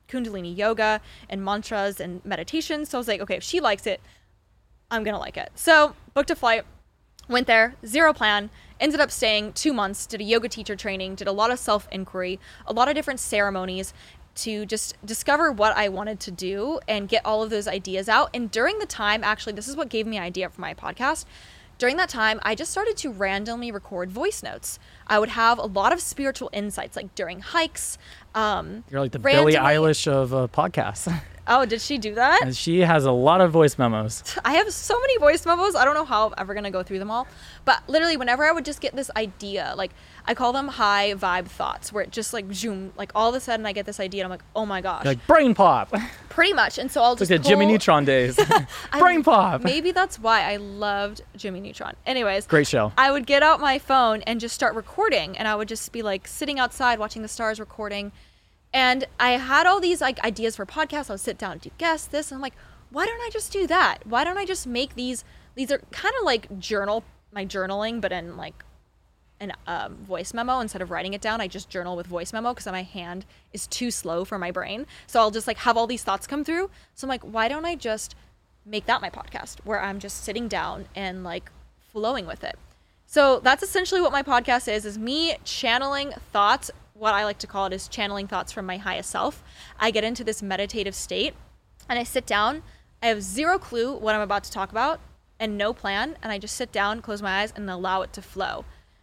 Kundalini yoga and mantras and meditation. So I was like, okay, if she likes it, I'm going to like it. So booked a flight, went there, zero plan, ended up staying 2 months, did a yoga teacher training, did a lot of self-inquiry, a lot of different ceremonies to just discover what I wanted to do and get all of those ideas out. And during the time, actually, this is what gave me an idea for my podcast. During that time, I just started to randomly record voice notes. I would have a lot of spiritual insights, like during hikes. You're like the Billie Eilish of podcasts. Oh, did she do that? And she has a lot of voice memos. I have so many voice memos. I don't know how I'm ever going to go through them all. But literally, whenever I would just get this idea, like I call them high vibe thoughts, where it just like zoom, like all of a sudden I get this idea and I'm like, oh my gosh. Like brain pop. Pretty much. And so I'll just like the Jimmy Neutron days. Brain pop. Maybe that's why I loved Jimmy Neutron. Anyways. Great show. I would get out my phone and just start recording. And I would just be like sitting outside watching the stars recording. And I had all these like ideas for podcasts. I would sit down and do guests, this. And I'm like, why don't I just do that? Why don't I just make these are kind of like my journaling, but in like an voice memo. Instead of writing it down, I just journal with voice memo because my hand is too slow for my brain. So I'll just like have all these thoughts come through. So I'm like, why don't I just make that my podcast where I'm just sitting down and like flowing with it? So that's essentially what my podcast is me channeling thoughts. What I like to call it is channeling thoughts from my highest self. I get into this meditative state and I sit down. I have zero clue what I'm about to talk about and no plan. And I just sit down, close my eyes, and allow it to flow.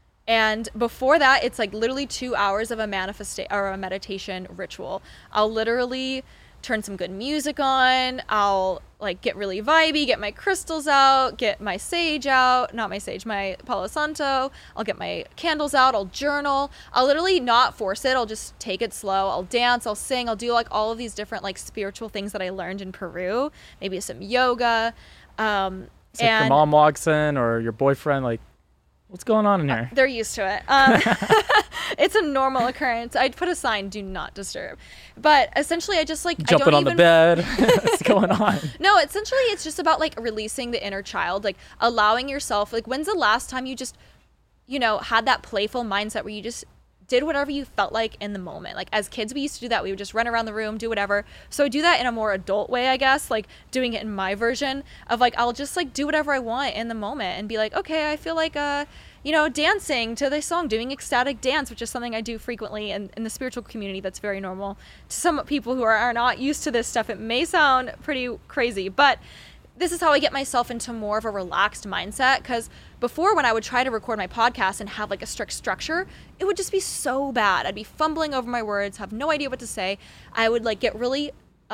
And before that, it's like literally 2 hours of a meditation ritual. I'll literally turn some good music on. I'll like get really vibey, get my crystals out, get my sage out, not my sage, my Palo Santo. I'll get my candles out. I'll journal. I'll literally not force it. I'll just take it slow. I'll dance, I'll sing, I'll do like all of these different like spiritual things that I learned in Peru, maybe some yoga. It's like your mom walks in or your boyfriend, like, what's going on in here? They're used to it. It's a normal occurrence. I'd put a sign, do not disturb. But essentially, I just like... Jumping on the bed. What's going on? No, essentially, it's just about like releasing the inner child, like allowing yourself... Like, when's the last time you just, had that playful mindset where you just did whatever you felt like in the moment? Like, as kids, we used to do that. We would just run around the room, do whatever. So I do that in a more adult way, I guess, like doing it in my version of like, I'll just like do whatever I want in the moment and be like, okay, I feel like, dancing to this song, doing ecstatic dance, which is something I do frequently in the spiritual community. That's very normal. To some people who are not used to this stuff, it may sound pretty crazy, but this is how I get myself into more of a relaxed mindset. Because before, when I would try to record my podcast and have like a strict structure, it would just be so bad. I'd be fumbling over my words, have no idea what to say. I would like get really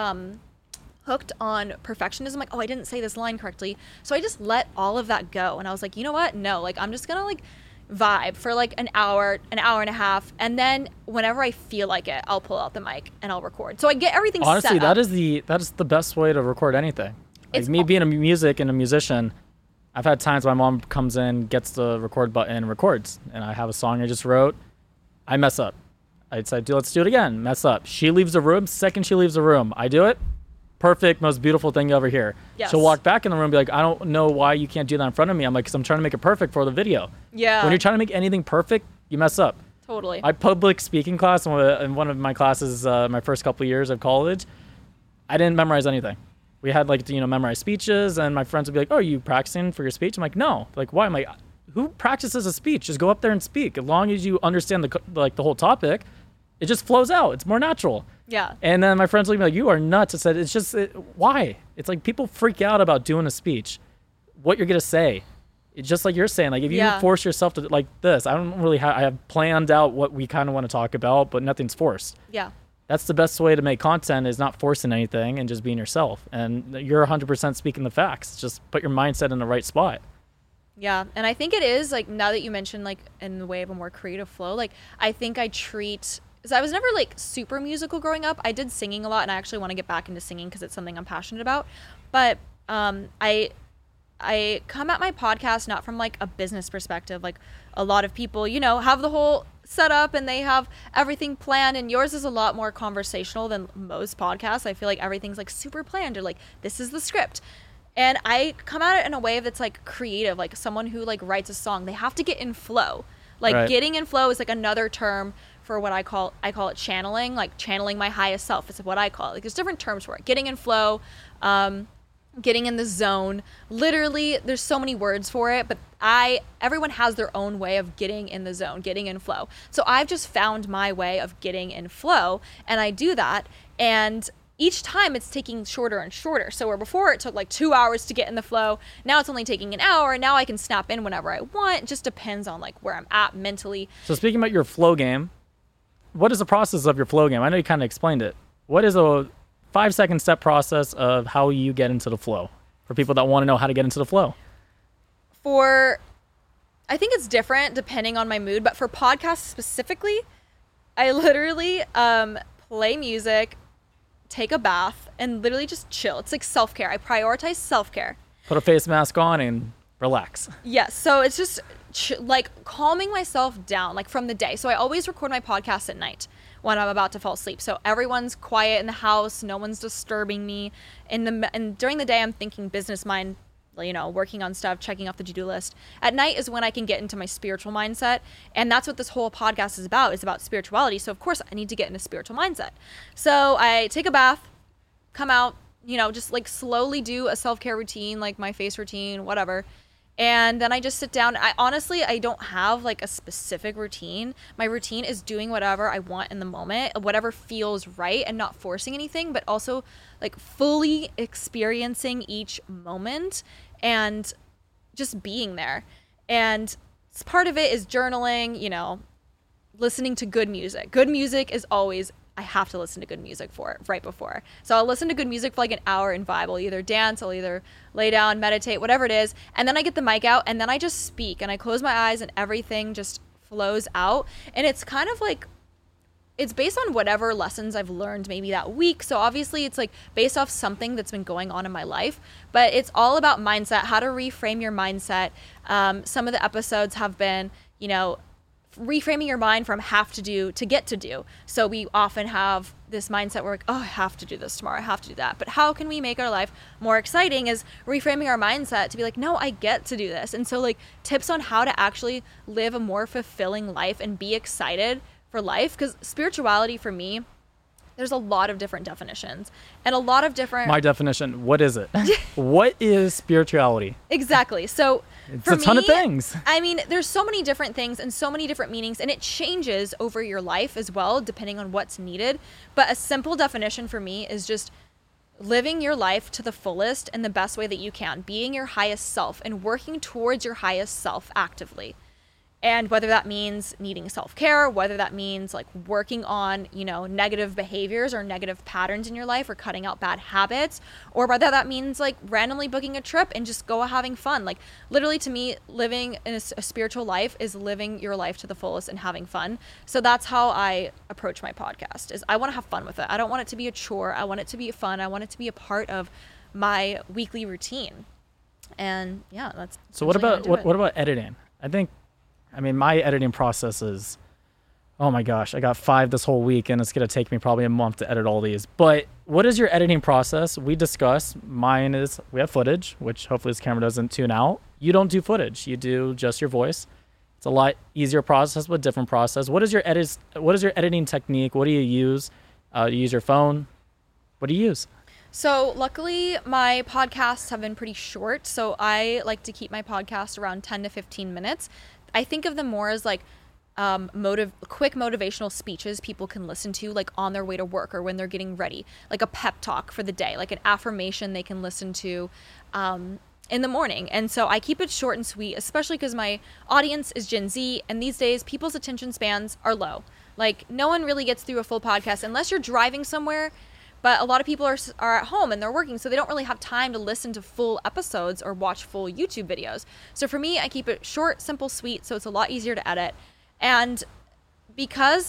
hooked on perfectionism, like, oh, I didn't say this line correctly. So I just let all of that go. And I was like, you know what? No, like, I'm just gonna like vibe for like an hour and a half. And then whenever I feel like it, I'll pull out the mic and I'll record. So I get everything honestly, set up. that is the best way to record anything. Like me being a musician, I've had times my mom comes in, gets the record button, and records. And I have a song I just wrote. I mess up. I'd say, let's do it again. Mess up. She leaves the room. Second she leaves the room, I do it. Perfect, most beautiful thing you ever hear. Yes. She'll walk back in the room and be like, I don't know why you can't do that in front of me. I'm like, because I'm trying to make it perfect for the video. Yeah. When you're trying to make anything perfect, you mess up. Totally. My public speaking class, in one of my classes, my first couple of years of college, I didn't memorize anything. We had like, memorize speeches, and my friends would be like, oh, are you practicing for your speech? I'm like, no. Like, why? I'm like, who practices a speech? Just go up there and speak. As long as you understand the whole topic, it just flows out. It's more natural. Yeah. And then my friends would be like, you are nuts. I said, it's just, why? It's like people freak out about doing a speech, what you're going to say. It's just like you're saying, like if you force yourself to like this, I don't really I have planned out what we kind of want to talk about, but nothing's forced. Yeah. That's the best way to make content, is not forcing anything and just being yourself. And you're 100% speaking the facts. Just put your mindset in the right spot. Yeah. And I think it is like, now that you mentioned like in the way of a more creative flow, like I think so I was never like super musical growing up. I did singing a lot, and I actually want to get back into singing because it's something I'm passionate about. But I come at my podcast not from like a business perspective. Like a lot of people, have the whole setup and they have everything planned, and yours is a lot more conversational than most podcasts. I feel like everything's like super planned, or like this is the script. And I come at it in a way that's like creative, like someone who like writes a song. They have to get in flow. Like getting in flow is like another term for what I call it channeling, like channeling my highest self is what I call it. Like there's different terms for it. Getting in flow, getting in the zone. Literally, there's so many words for it, but everyone has their own way of getting in the zone, getting in flow. So I've just found my way of getting in flow, and I do that, and each time it's taking shorter and shorter. So where before it took like 2 hours to get in the flow, now it's only taking an hour. Now I can snap in whenever I want. It just depends on like where I'm at mentally. So speaking about your flow game, what is the process of your flow game? I know you kind of explained it. What is a 5-second step process of how you get into the flow for people that want to know how to get into the flow? I think it's different depending on my mood, but for podcasts specifically, I literally play music, take a bath, and literally just chill. It's like self-care. I prioritize self-care. Put a face mask on and relax. Yes. So it's just like calming myself down, like from the day. So I always record my podcast at night when I'm about to fall asleep. So everyone's quiet in the house. No one's disturbing me. And during the day, I'm thinking business mind, working on stuff, checking off the to-do list. At night is when I can get into my spiritual mindset. And that's what this whole podcast is about spirituality. So of course I need to get in a spiritual mindset. So I take a bath, come out, just like slowly do a self-care routine, like my face routine, whatever. And then I just sit down. I don't have like a specific routine. My routine is doing whatever I want in the moment, whatever feels right, and not forcing anything, but also like fully experiencing each moment and just being there. And part of it is journaling, listening to good music. Good music is always, I have to listen to good music for it right before. So I'll listen to good music for like an hour and vibe. I'll either dance, I'll either lay down, meditate, whatever it is. And then I get the mic out and then I just speak and I close my eyes and everything just flows out. And it's kind of like, it's based on whatever lessons I've learned maybe that week. So obviously it's like based off something that's been going on in my life, but it's all about mindset, how to reframe your mindset. Some of the episodes have been, reframing your mind from have to do to get to do. So we often have this mindset where like, oh, I have to do this tomorrow, I have to do that. But how can we make our life more exciting is reframing our mindset to be like, no, I get to do this. And so like tips on how to actually live a more fulfilling life and be excited for life. Because spirituality for me, there's a lot of different definitions and a lot of different... My definition, what is it? What is spirituality? Exactly. So it's for a ton me, of things. I mean, there's so many different things and so many different meanings, and it changes over your life as well, depending on what's needed. But a simple definition for me is just living your life to the fullest and the best way that you can, being your highest self and working towards your highest self actively. And whether that means needing self-care, whether that means like working on, negative behaviors or negative patterns in your life or cutting out bad habits, or whether that means like randomly booking a trip and just go having fun. Like literally to me, living in a spiritual life is living your life to the fullest and having fun. So that's how I approach my podcast is I want to have fun with it. I don't want it to be a chore. I want it to be fun. I want it to be a part of my weekly routine. And yeah, that's... So what about editing? I mean, my editing process is, oh my gosh, I got 5 this whole week and it's going to take me probably a month to edit all these. But what is your editing process? We discuss. Mine is, we have footage, which hopefully this camera doesn't tune out. You don't do footage. You do just your voice. It's a lot easier process, but different process. What is your editing technique? What do you use? You use your phone? What do you use? So luckily my podcasts have been pretty short. So I like to keep my podcast around 10 to 15 minutes. I think of them more as like quick motivational speeches people can listen to like on their way to work or when they're getting ready, like a pep talk for the day, like an affirmation they can listen to in the morning. And so I keep it short and sweet, especially because my audience is Gen Z, and these days people's attention spans are low. Like no one really gets through a full podcast unless you're driving somewhere. But a lot of people are at home and they're working, so they don't really have time to listen to full episodes or watch full YouTube videos. So for me, I keep it short, simple, sweet, so it's a lot easier to edit. And because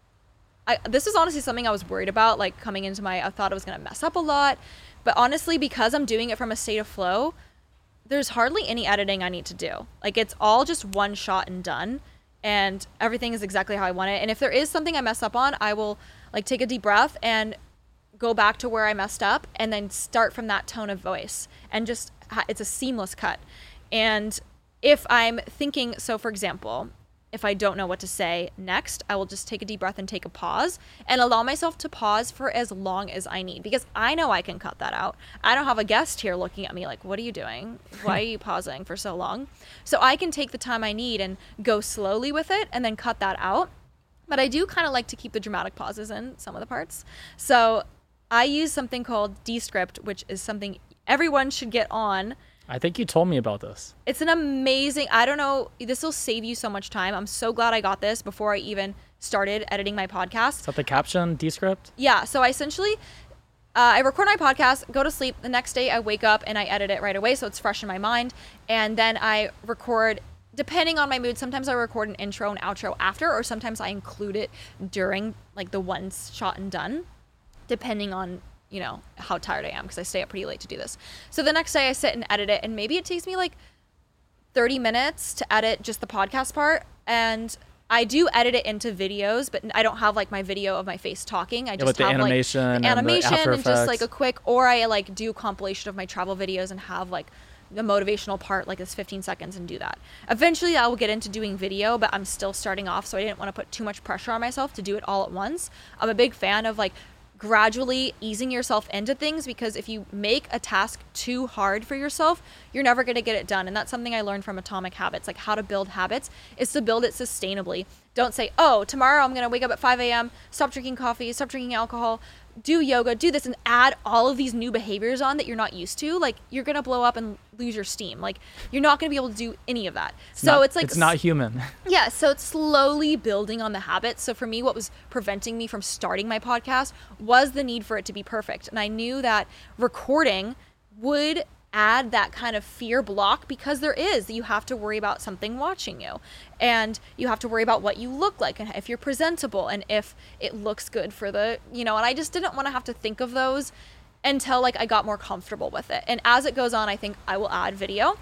this is honestly something I was worried about, like coming into I thought I was going to mess up a lot. But honestly, because I'm doing it from a state of flow, there's hardly any editing I need to do. Like it's all just one shot and done. And everything is exactly how I want it. And if there is something I mess up on, I will like take a deep breath and go back to where I messed up and then start from that tone of voice, and just it's a seamless cut. And if I'm thinking, so for example, if I don't know what to say next, I will just take a deep breath and take a pause and allow myself to pause for as long as I need, because I know I can cut that out. I don't have a guest here looking at me like, what are you doing? Why are you pausing for so long? So I can take the time I need and go slowly with it and then cut that out. But I do kind of like to keep the dramatic pauses in some of the parts. So I use something called Descript, which is something everyone should get on. I think you told me about this. It's an amazing, I don't know, this will save you so much time. I'm so glad I got this before I even started editing my podcast. Is that the caption, Descript? Yeah, so I essentially, I record my podcast, go to sleep. The next day I wake up and I edit it right away so it's fresh in my mind. And then I record, depending on my mood, sometimes I record an intro and outro after, or sometimes I include it during like the one shot and done, depending on how tired I am, because I stay up pretty late to do this. So the next day I sit and edit it, and maybe it takes me like 30 minutes to edit just the podcast part. And I do edit it into videos, but I don't have like my video of my face talking. I just with the have animation, like the animation and just Effects. like a quick, or I like do a compilation of my travel videos and have like the motivational part, like it's 15 seconds, and do that. Eventually I will get into doing video, but I'm still starting off, so I didn't want to put too much pressure on myself to do it all at once. I'm a big fan of like gradually easing yourself into things, because if you make a task too hard for yourself, you're never going to get it done. And that's something I learned from Atomic Habits. Like, how to build habits is to build it sustainably. Don't say, oh, tomorrow I'm going to wake up at 5 a.m., stop drinking coffee, stop drinking alcohol, do yoga, do this, and add all of these new behaviors on that you're not used to. Like, you're going to blow up and lose your steam. Like, you're not going to be able to do any of that. It's not human. Yeah, so it's slowly building on the habits. So for me, what was preventing me from starting my podcast was the need for it to be perfect. And I knew that recording would add that kind of fear block, because you have to worry about something watching you, and you have to worry about what you look like, and if you're presentable, and if it looks good for and I just didn't want to have to think of those until like I got more comfortable with it. And as it goes on, I think I will add video.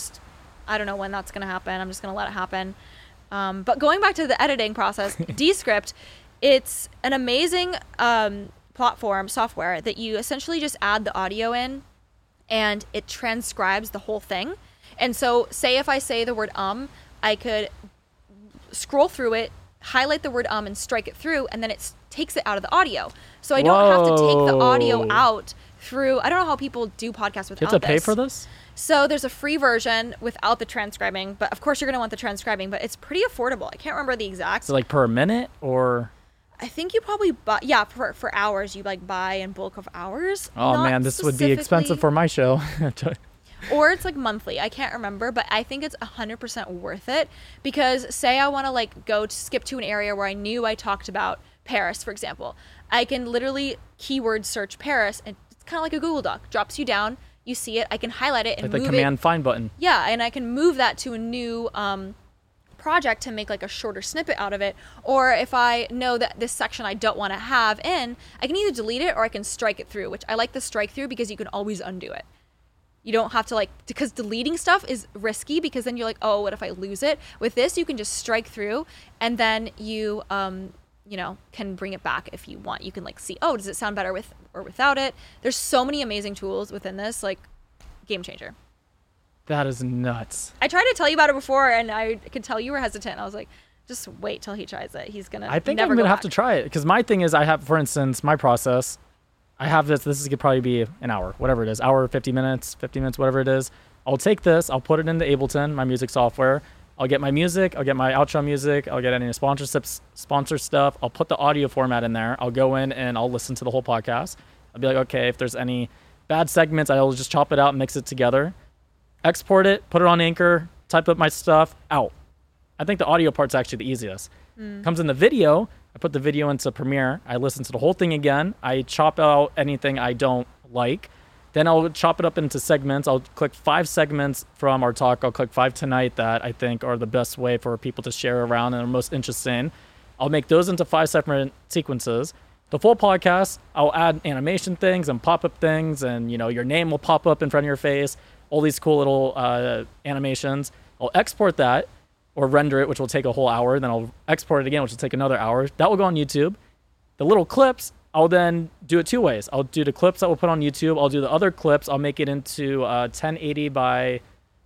I don't know when that's going to happen. I'm just going to let it happen. But going back to the editing process, Descript, it's an amazing software that you essentially just add the audio in, and it transcribes the whole thing. And so say if I say the word I could scroll through it, highlight the word and strike it through, and then it takes it out of the audio. So I don't have to take the audio out through, I don't know how people do podcasts without this. You have to pay for this? So there's a free version without the transcribing, but of course you're going to want the transcribing, but it's pretty affordable. I can't remember the exact. So like per minute, or? I think you probably buy, for hours, you like buy in bulk of hours. Oh man, this would be expensive for my show. Or it's like monthly. I can't remember, but I think it's 100% worth it, because say I want to like skip to an area where I knew I talked about Paris, for example. I can literally keyword search Paris, and it's kind of like a Google Doc. Drops you down, you see it, I can highlight it and like move it. the command find button. Yeah, and I can move that to a new project to make like a shorter snippet out of it. Or if I know that this section I don't want to have in, I can either delete it or I can strike it through, which I like the strike through because you can always undo it. You don't have to because deleting stuff is risky, because then you're like, oh, what if I lose it? With this, you can just strike through, and then you can bring it back if you want. You can see, oh, does it sound better with or without it? There's so many amazing tools within this, game changer. That is nuts. I tried to tell you about it before, and I could tell you were hesitant. I was like, just wait till he tries it. He's gonna. I think never I'm gonna go have back. to try it, because my thing is, I have, for instance, my process. I have this. This is gonna probably be an hour, whatever it is, hour, 50 minutes, whatever it is. I'll take this. I'll put it into Ableton, my music software. I'll get my music. I'll get my outro music. I'll get any sponsor stuff. I'll put the audio format in there. I'll go in and I'll listen to the whole podcast. I'll be like, okay, if there's any bad segments, I'll just chop it out and mix it together. Export it, put it on Anchor, type up my stuff, out. I think the audio part's actually the easiest. Comes in the video, I put the video into Premiere, I listen to the whole thing again, I chop out anything I don't like, then I'll chop it up into segments. I'll click 5 segments from our talk, I'll click 5 tonight that I think are the best way for people to share around and are most interesting. I'll make those into 5 separate sequences. The full podcast, I'll add animation things and pop-up things, and your name will pop up in front of your face, all these cool little animations. I'll export that or render it, which will take a whole hour. Then I'll export it again, which will take another hour. That will go on YouTube. The little clips, I'll then do it 2 ways. I'll do the clips that we'll put on YouTube. I'll do the other clips. I'll make it into 1080 by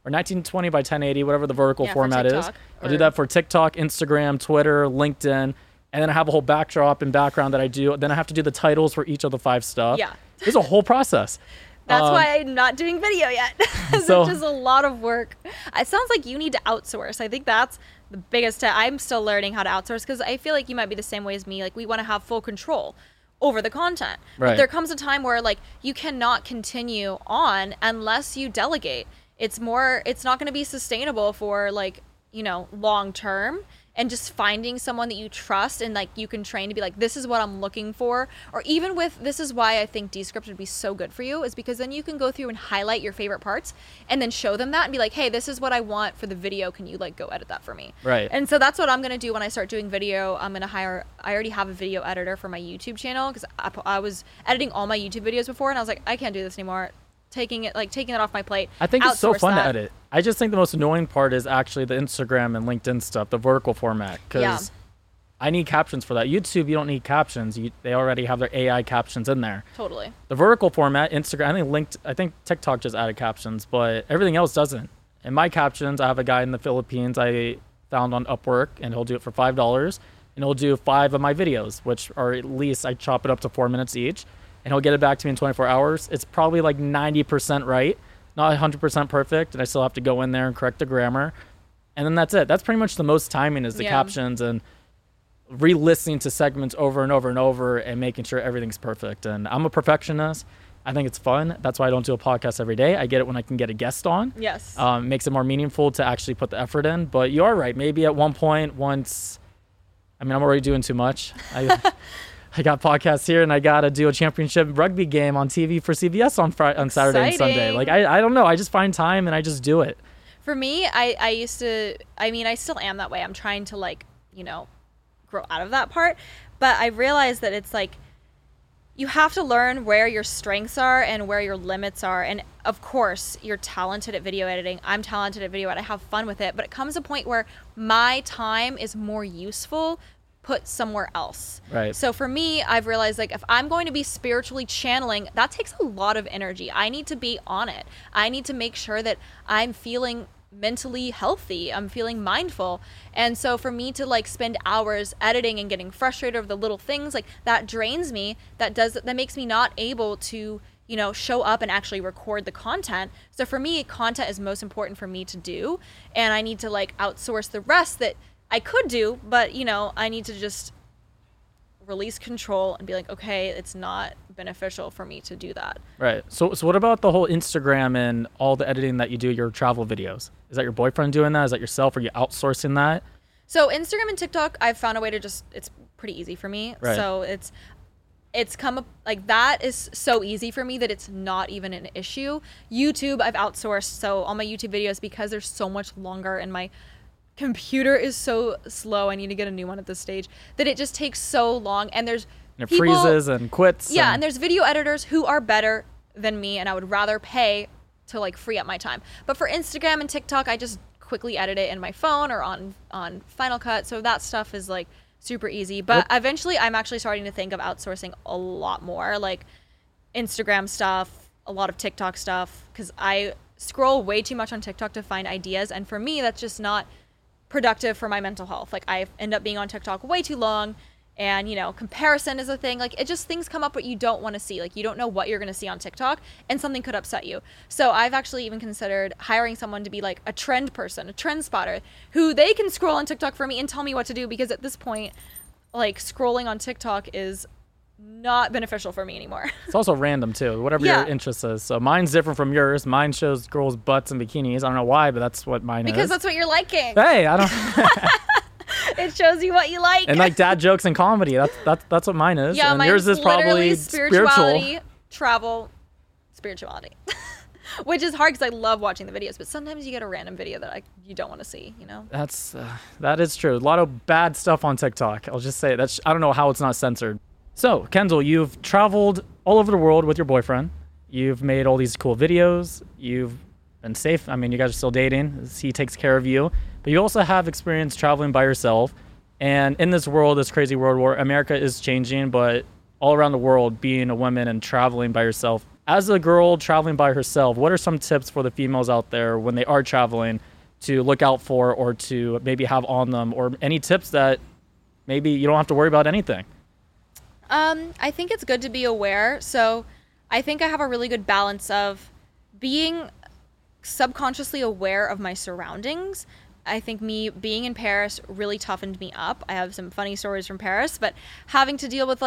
or 1920 by 1080, whatever the vertical Yeah, for format is. TikTok, I'll do or- that for TikTok, Instagram, Twitter, LinkedIn, and then I have a whole backdrop and background that I do. Then I have to do the titles for each of the 5 stuff. Yeah. It's a whole process. That's why I'm not doing video yet. It's So- just a lot of work. It sounds like you need to outsource. I think that's the biggest I'm still learning how to outsource, because I feel like you might be the same way as me. Like, we want to have full control over the content. Right. But there comes a time where, like, you cannot continue on unless you delegate. It's not going to be sustainable for, like, long term. And just finding someone that you trust and, like, you can train to be like, this is what I'm looking for. Or even with, this is why I think Descript would be so good for you, is because then you can go through and highlight your favorite parts and then show them that and be like, hey, this is what I want for the video. Can you, like, go edit that for me? Right. And so that's what I'm going to do when I start doing video. I'm going to I already have a video editor for my YouTube channel, because I was editing all my YouTube videos before and I was like, I can't do this anymore. Taking it off my plate. I think it's so Outsource fun that. to edit. I just think the most annoying part is actually the Instagram and LinkedIn stuff, the vertical format, because Yeah. I need captions for that. YouTube, you don't need captions. They already have their AI captions in there. Totally. The vertical format, Instagram, I think TikTok just added captions, but everything else doesn't. And my captions, I have a guy in the Philippines I found on Upwork, and he'll do it for $5, and he'll do 5 of my videos, which are, at least I chop it up to 4 minutes each, and he'll get it back to me in 24 hours. It's probably like 90% right, not 100% perfect, and I still have to go in there and correct the grammar. And then that's it. That's pretty much the most timing, is the Yeah. captions and re-listening to segments over and over and over and making sure everything's perfect. And I'm a perfectionist. I think it's fun. That's why I don't do a podcast every day. I get it when I can get a guest on. Yes. Makes it more meaningful to actually put the effort in. But you are right. Maybe at one point, I'm already doing too much. I got podcasts here, and I got to do a championship rugby game on TV for CBS on Saturday and Sunday. Exciting. Like, I don't know. I just find time and I just do it. For me, I still am that way. I'm trying to, like, grow out of that part. But I realized that it's like, you have to learn where your strengths are and where your limits are. And of course, you're talented at video editing. I'm talented at video editing. I have fun with it. But it comes a point where my time is more useful put somewhere else. Right. So for me, I've realized, like, if I'm going to be spiritually channeling, that takes a lot of energy. I need to be on it. I need to make sure that I'm feeling mentally healthy. I'm feeling mindful. And so for me to, like, spend hours editing and getting frustrated over the little things, like, that drains me. That makes me not able to, show up and actually record the content. So for me, content is most important for me to do. And I need to, like, outsource the rest that I could do, but, I need to just release control and be like, okay, it's not beneficial for me to do that. Right. So what about the whole Instagram and all the editing that you do, your travel videos? Is that your boyfriend doing that? Is that yourself? Are you outsourcing that? So Instagram and TikTok, I've found a way to it's pretty easy for me. Right. So it's come up, like, that is so easy for me that it's not even an issue. YouTube, I've outsourced. So all my YouTube videos, because they're so much longer and my computer is so slow, I need to get a new one at this stage, that it just takes so long. And there's And it freezes and quits. Yeah, and there's video editors who are better than me, and I would rather pay to, like, free up my time. But for Instagram and TikTok, I just quickly edit it in my phone or on Final Cut. So that stuff is, like, super easy. But eventually, I'm actually starting to think of outsourcing a lot more, like Instagram stuff, a lot of TikTok stuff, because I scroll way too much on TikTok to find ideas. And for me, that's just not productive for my mental health. Like, I end up being on TikTok way too long. And, comparison is a thing. Like, it just, things come up what you don't want to see. Like, you don't know what you're going to see on TikTok, and something could upset you. So I've actually even considered hiring someone to be, like, a trend person, a trend spotter, who they can scroll on TikTok for me and tell me what to do, because at this point, like, scrolling on TikTok is not beneficial for me anymore. It's also random too, whatever Yeah. your interest is. So mine's different from yours. Mine shows girls' butts and bikinis. I don't know why, but that's what mine Because is. that's what you're liking. Hey, I don't. It shows you what you like. And like dad jokes and comedy. That's what mine is. Yeah, and mine's yours is probably literally spiritual. spirituality, travel, spirituality. Which is hard because I love watching the videos, but sometimes you get a random video that you don't want to see, That is true. A lot of bad stuff on TikTok. I'll just say I don't know how it's not censored. So, Kendall, you've traveled all over the world with your boyfriend. You've made all these cool videos. You've been safe. I mean, you guys are still dating. He takes care of you. But you also have experience traveling by yourself. And in this world, this crazy world where America is changing, but all around the world, being a woman and traveling by yourself as a girl traveling by herself, what are some tips for the females out there when they are traveling to look out for or to maybe have on them, or any tips that maybe you don't have to worry about anything? I think it's good to be aware. So I think I have a really good balance of being subconsciously aware of my surroundings. I think me being in Paris really toughened me up. I have some funny stories from Paris, but having to deal with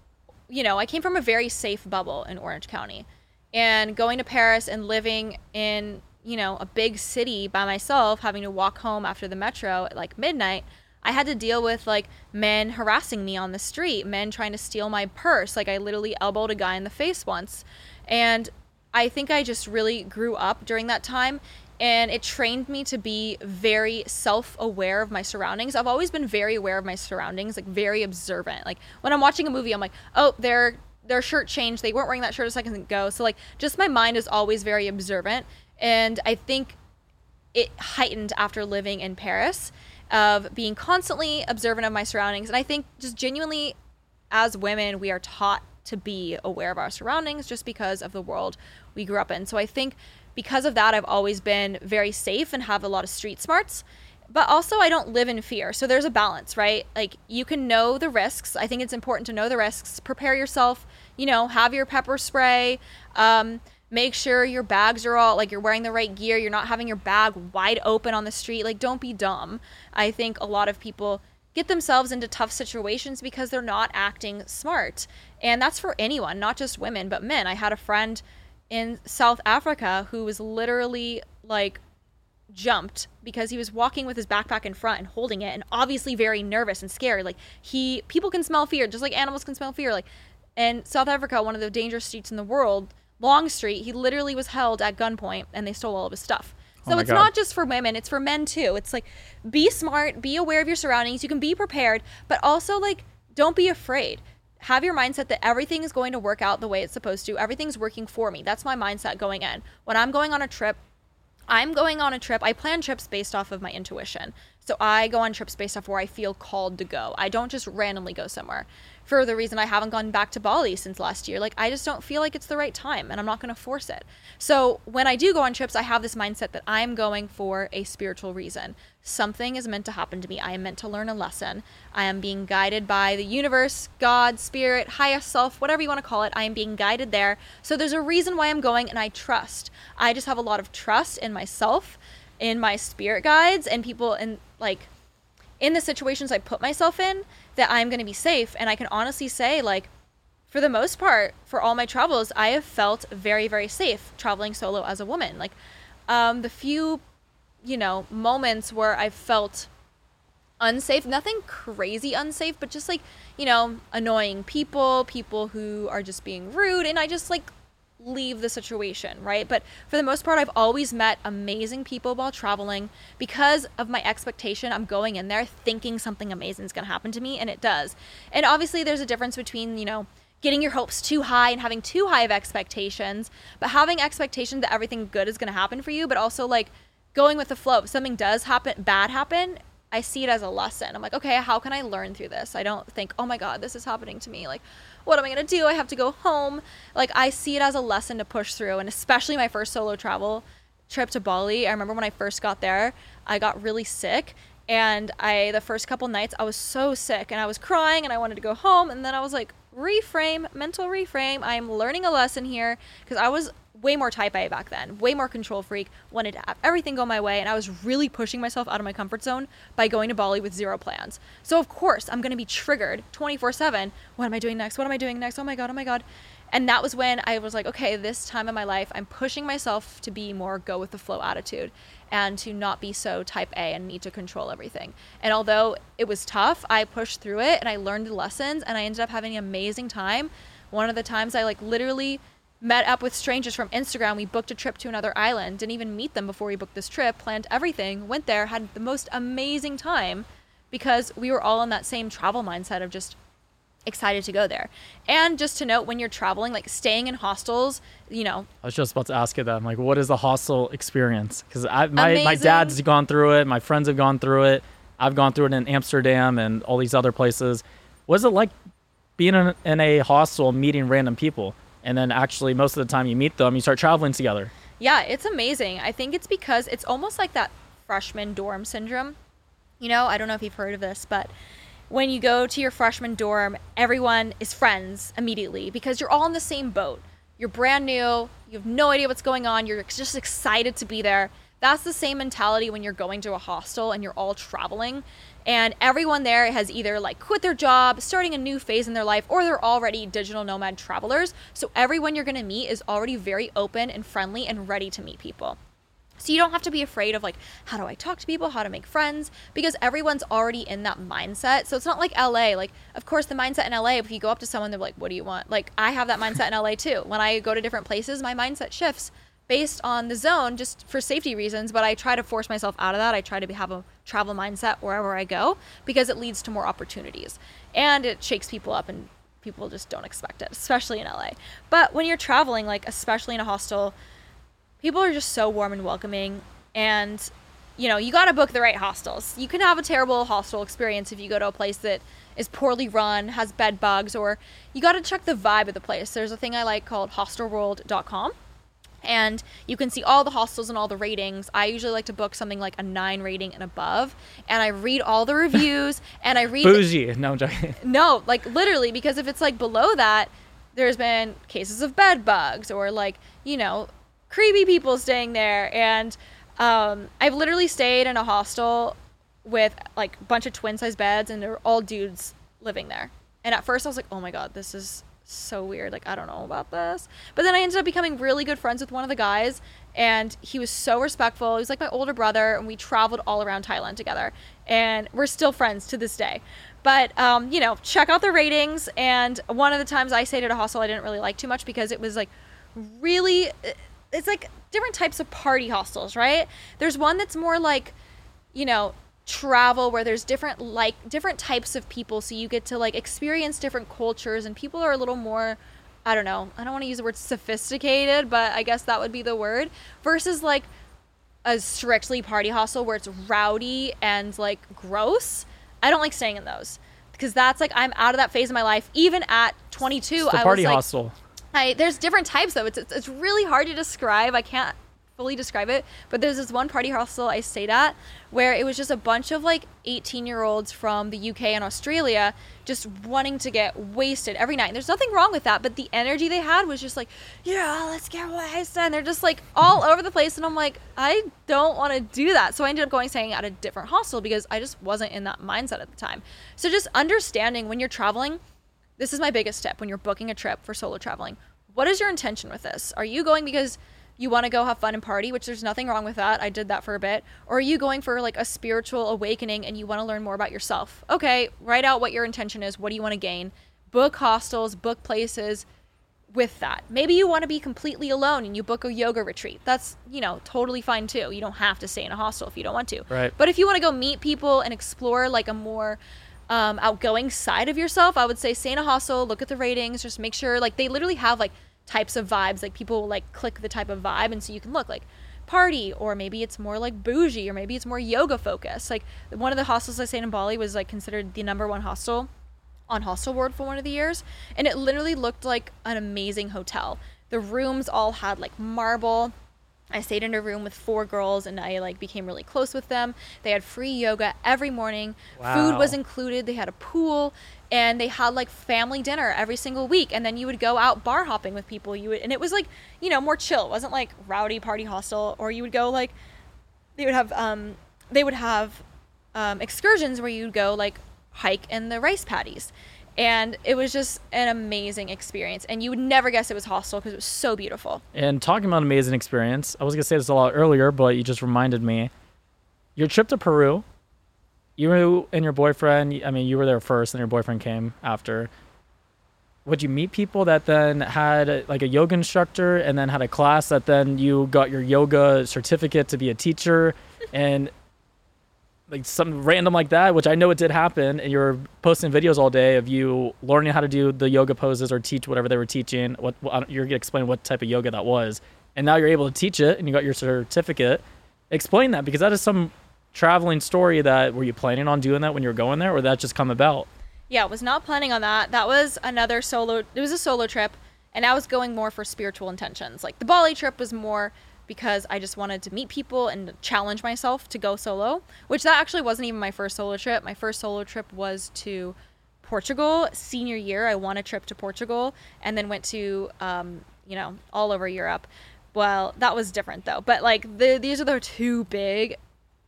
I came from a very safe bubble in Orange County, and going to Paris and living in, a big city by myself, having to walk home after the metro at like midnight. I had to deal with like men harassing me on the street, men trying to steal my purse. Like I literally elbowed a guy in the face once. And I think I just really grew up during that time, and it trained me to be very self-aware of my surroundings. I've always been very aware of my surroundings, like very observant. Like when I'm watching a movie, I'm like, oh, their shirt changed. They weren't wearing that shirt a second ago. So like just my mind is always very observant. And I think it heightened after living in Paris, of being constantly observant of my surroundings. And I think just genuinely as women, we are taught to be aware of our surroundings just because of the world we grew up in. So I think because of that, I've always been very safe and have a lot of street smarts, but also I don't live in fear. So there's a balance, right? Like you can know the risks. I think it's important to know the risks, prepare yourself, have your pepper spray, make sure your bags are all, like, you're wearing the right gear. You're not having your bag wide open on the street. Like, don't be dumb. I think a lot of people get themselves into tough situations because they're not acting smart. And that's for anyone, not just women, but men. I had a friend in South Africa who was literally, like, jumped because he was walking with his backpack in front and holding it and obviously very nervous and scared. Like, people can smell fear, just like animals can smell fear. Like, in South Africa, one of the dangerous streets in the world, Long Street, he literally was held at gunpoint and they stole all of his stuff. So it's not just for women, it's for men too. It's like, be smart, be aware of your surroundings. You can be prepared, but also like, don't be afraid. Have your mindset that everything is going to work out the way it's supposed to. Everything's working for me. That's my mindset going in. When I'm going on a trip, I plan trips based off of my intuition. So I go on trips based off where I feel called to go. I don't just randomly go somewhere. For the reason I haven't gone back to Bali since last year. Like, I just don't feel like it's the right time, and I'm not going to force it. So when I do go on trips, I have this mindset that I'm going for a spiritual reason. Something is meant to happen to me. I am meant to learn a lesson. I am being guided by the universe, God, spirit, highest self, whatever you want to call it. I am being guided there. So there's a reason why I'm going, and I trust. I just have a lot of trust in myself, in my spirit guides, and people in the situations I put myself in, that I'm going to be safe. And I can honestly say, like, for the most part, for all my travels, I have felt very, very safe traveling solo as a woman. Like, the few, moments where I've felt unsafe, nothing crazy unsafe, but just like, annoying people who are just being rude, and I just like leave the situation, right? But for the most part, I've always met amazing people while traveling because of my expectation. I'm going in there thinking something amazing is going to happen to me, and it does. And obviously there's a difference between, getting your hopes too high and having too high of expectations, but having expectation that everything good is going to happen for you, but also like going with the flow. If something does happen, I see it as a lesson. I'm like, okay, how can I learn through this? I don't think, oh my God, this is happening to me. Like, what am I going to do? I have to go home. Like, I see it as a lesson to push through. And especially my first solo travel trip to Bali. I remember when I first got there, I got really sick. And the first couple nights, I was so sick and I was crying and I wanted to go home. And then I was like, mental reframe. I'm learning a lesson here, because I was way more type A back then, way more control freak, wanted to have everything go my way, and I was really pushing myself out of my comfort zone by going to Bali with zero plans. So of course I'm going to be triggered 24/7. What am I doing next? What am I doing next? Oh my God. And that was when I was like, okay, this time in my life, I'm pushing myself to be more go with the flow attitude and to not be so type A and need to control everything. And although it was tough, I pushed through it and I learned the lessons, and I ended up having an amazing time. One of the times I like literally met up with strangers from Instagram. We booked a trip to another island, didn't even meet them before we booked this trip, planned everything, went there, had the most amazing time because we were all in that same travel mindset of just excited to go there. And just to note, when you're traveling, like staying in hostels, I was just about to ask you that. I'm like, what is the hostel experience? Because my dad's gone through it. My friends have gone through it. I've gone through it in Amsterdam and all these other places. What is it like being in a hostel, meeting random people? and then actually most of the time you meet them, you start traveling together. Yeah, it's amazing. I think it's because it's almost like that freshman dorm syndrome. You know, I don't know if you've heard of this, but when you go to your freshman dorm, everyone is friends immediately because you're all in the same boat. You're brand new, you have no idea what's going on, you're just excited to be there. That's the same mentality when you're going to a hostel and you're all traveling. And everyone there has either like quit their job, starting a new phase in their life, or they're already digital nomad travelers. So everyone you're going to meet is already very open and friendly and ready to meet people. So you don't have to be afraid of like, how do I talk to people, how to make friends, because everyone's already in that mindset. So it's not like LA. Like, of course, the mindset in LA, if you go up to someone, they're like, what do you want? Like, I have that mindset in LA too. When I go to different places, my mindset shifts based on the zone, just for safety reasons. But I try to force myself out of that. I try to have a travel mindset wherever I go because it leads to more opportunities and it shakes people up and people just don't expect it, especially in LA. But when you're traveling, like especially in a hostel, people are just so warm and welcoming, and you know, you got to book the right hostels. You can have a terrible hostel experience if you go to a place that is poorly run, has bed bugs, or you got to check the vibe of the place. There's a thing I like called hostelworld.com, and you can see all the hostels and all the ratings. I usually like to book something like a 9 rating and above, and I read all the reviews, and I read... Bougie. No, I'm joking. No, like literally, because if it's like below that, there's been cases of bed bugs or like, you know, creepy people staying there. And I've literally stayed in a hostel with like a bunch of twin size beds and they're all dudes living there. And at first I was like, oh my God, this is so weird. Like, I don't know about this. But then I ended up becoming really good friends with one of the guys, and he was so respectful. He was like my older brother, and we traveled all around Thailand together, and we're still friends to this day. But, you know, check out the ratings. And one of the times I stayed at a hostel I didn't really like too much because it was like really... It's like different types of party hostels, right? There's one that's more like, you know, travel, where there's different types of people, so you get to like experience different cultures, and people are a little more, I don't know, I don't want to use the word sophisticated, but I guess that would be the word, versus like a strictly party hostel where it's rowdy and like gross. I don't like staying in those because that's like, I'm out of that phase of my life. Even at 22, it's the I party was like, hostel. There's different types though. It's really hard to describe. I can't fully describe it, but there's this one party hostel I stayed at where it was just a bunch of like 18-year-olds from the UK and Australia just wanting to get wasted every night. And there's nothing wrong with that, but the energy they had was just like, yeah, let's get wasted. And they're just like all over the place, and I'm like, I don't want to do that. So I ended up staying at a different hostel because I just wasn't in that mindset at the time. So just understanding when you're traveling, this is my biggest tip when you're booking a trip for solo traveling. What is your intention with this? Are you going because you want to go have fun and party, which there's nothing wrong with that. I did that for a bit. Or are you going for like a spiritual awakening and you want to learn more about yourself? Okay, write out what your intention is. What do you want to gain? Book hostels, book places with that. Maybe you want to be completely alone and you book a yoga retreat. That's, you know, totally fine too. You don't have to stay in a hostel if you don't want to. Right. But if you want to go meet people and explore like a more outgoing side of yourself, I would say stay in a hostel, look at the ratings, just make sure, like, they literally have like types of vibes, like people will like click the type of vibe, and so you can look like party, or maybe it's more like bougie, or maybe it's more yoga focused. Like one of the hostels I stayed in Bali was like considered the #1 hostel on Hostel World for one of the years, and it literally looked like an amazing hotel. The rooms all had like marble. I stayed in a room with 4 girls and I like became really close with them. They had free yoga every morning. Wow. Food was included. They had a pool, and they had like family dinner every single week. And then you would go out bar hopping with people. And it was like, you know, more chill. It wasn't like rowdy party hostel. Or you would go like, they would have excursions where you'd go like hike in the rice paddies. And it was just an amazing experience. And you would never guess it was hostel because it was so beautiful. And talking about amazing experience, I was going to say this a lot earlier, but you just reminded me. Your trip to Peru, you and your boyfriend, I mean, you were there first and your boyfriend came after. Would you meet people that then had like a yoga instructor and then had a class that then you got your yoga certificate to be a teacher and like something random like that, which I know it did happen, and you're posting videos all day of you learning how to do the yoga poses or teach whatever they were teaching. You're going to explain what type of yoga that was. And now you're able to teach it and you got your certificate. Explain that, because that is some traveling story. That were you planning on doing that when you were going there, or that just come about? Yeah, I was not planning on that. That was it was a solo trip. And I was going more for spiritual intentions. Like the Bali trip was more because I just wanted to meet people and challenge myself to go solo, which that actually wasn't even my first solo trip. My first solo trip was to Portugal. Senior year, I won a trip to Portugal and then went to, all over Europe. Well, that was different though. But like these are the two big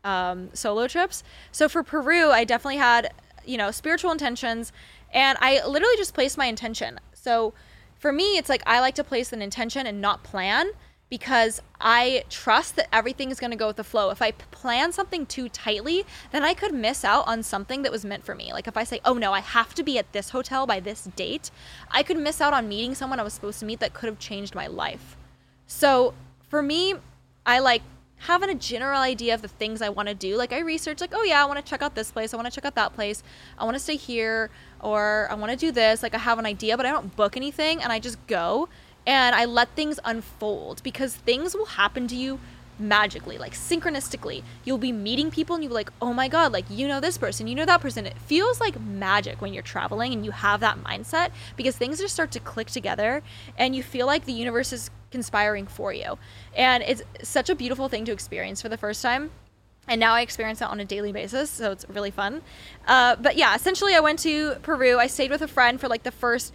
solo trips. So for Peru, I definitely had, spiritual intentions, and I literally just placed my intention. So for me, it's like I like to place an intention and not plan, because I trust that everything is going to go with the flow. If I plan something too tightly, then I could miss out on something that was meant for me. Like if I say, oh no, I have to be at this hotel by this date, I could miss out on meeting someone I was supposed to meet that could have changed my life. So for me, I like having a general idea of the things I want to do. Like I research, like, oh yeah, I want to check out this place. I want to check out that place. I want to stay here, or I want to do this. Like I have an idea, but I don't book anything, and I just go and I let things unfold, because things will happen to you magically, like synchronistically. You'll be meeting people and you'll be like, oh my God, like, this person, that person. It feels like magic when you're traveling and you have that mindset, because things just start to click together and you feel like the universe is conspiring for you. And it's such a beautiful thing to experience for the first time. And now I experience it on a daily basis, so it's really fun. But yeah, essentially I went to Peru. I stayed with a friend for like the first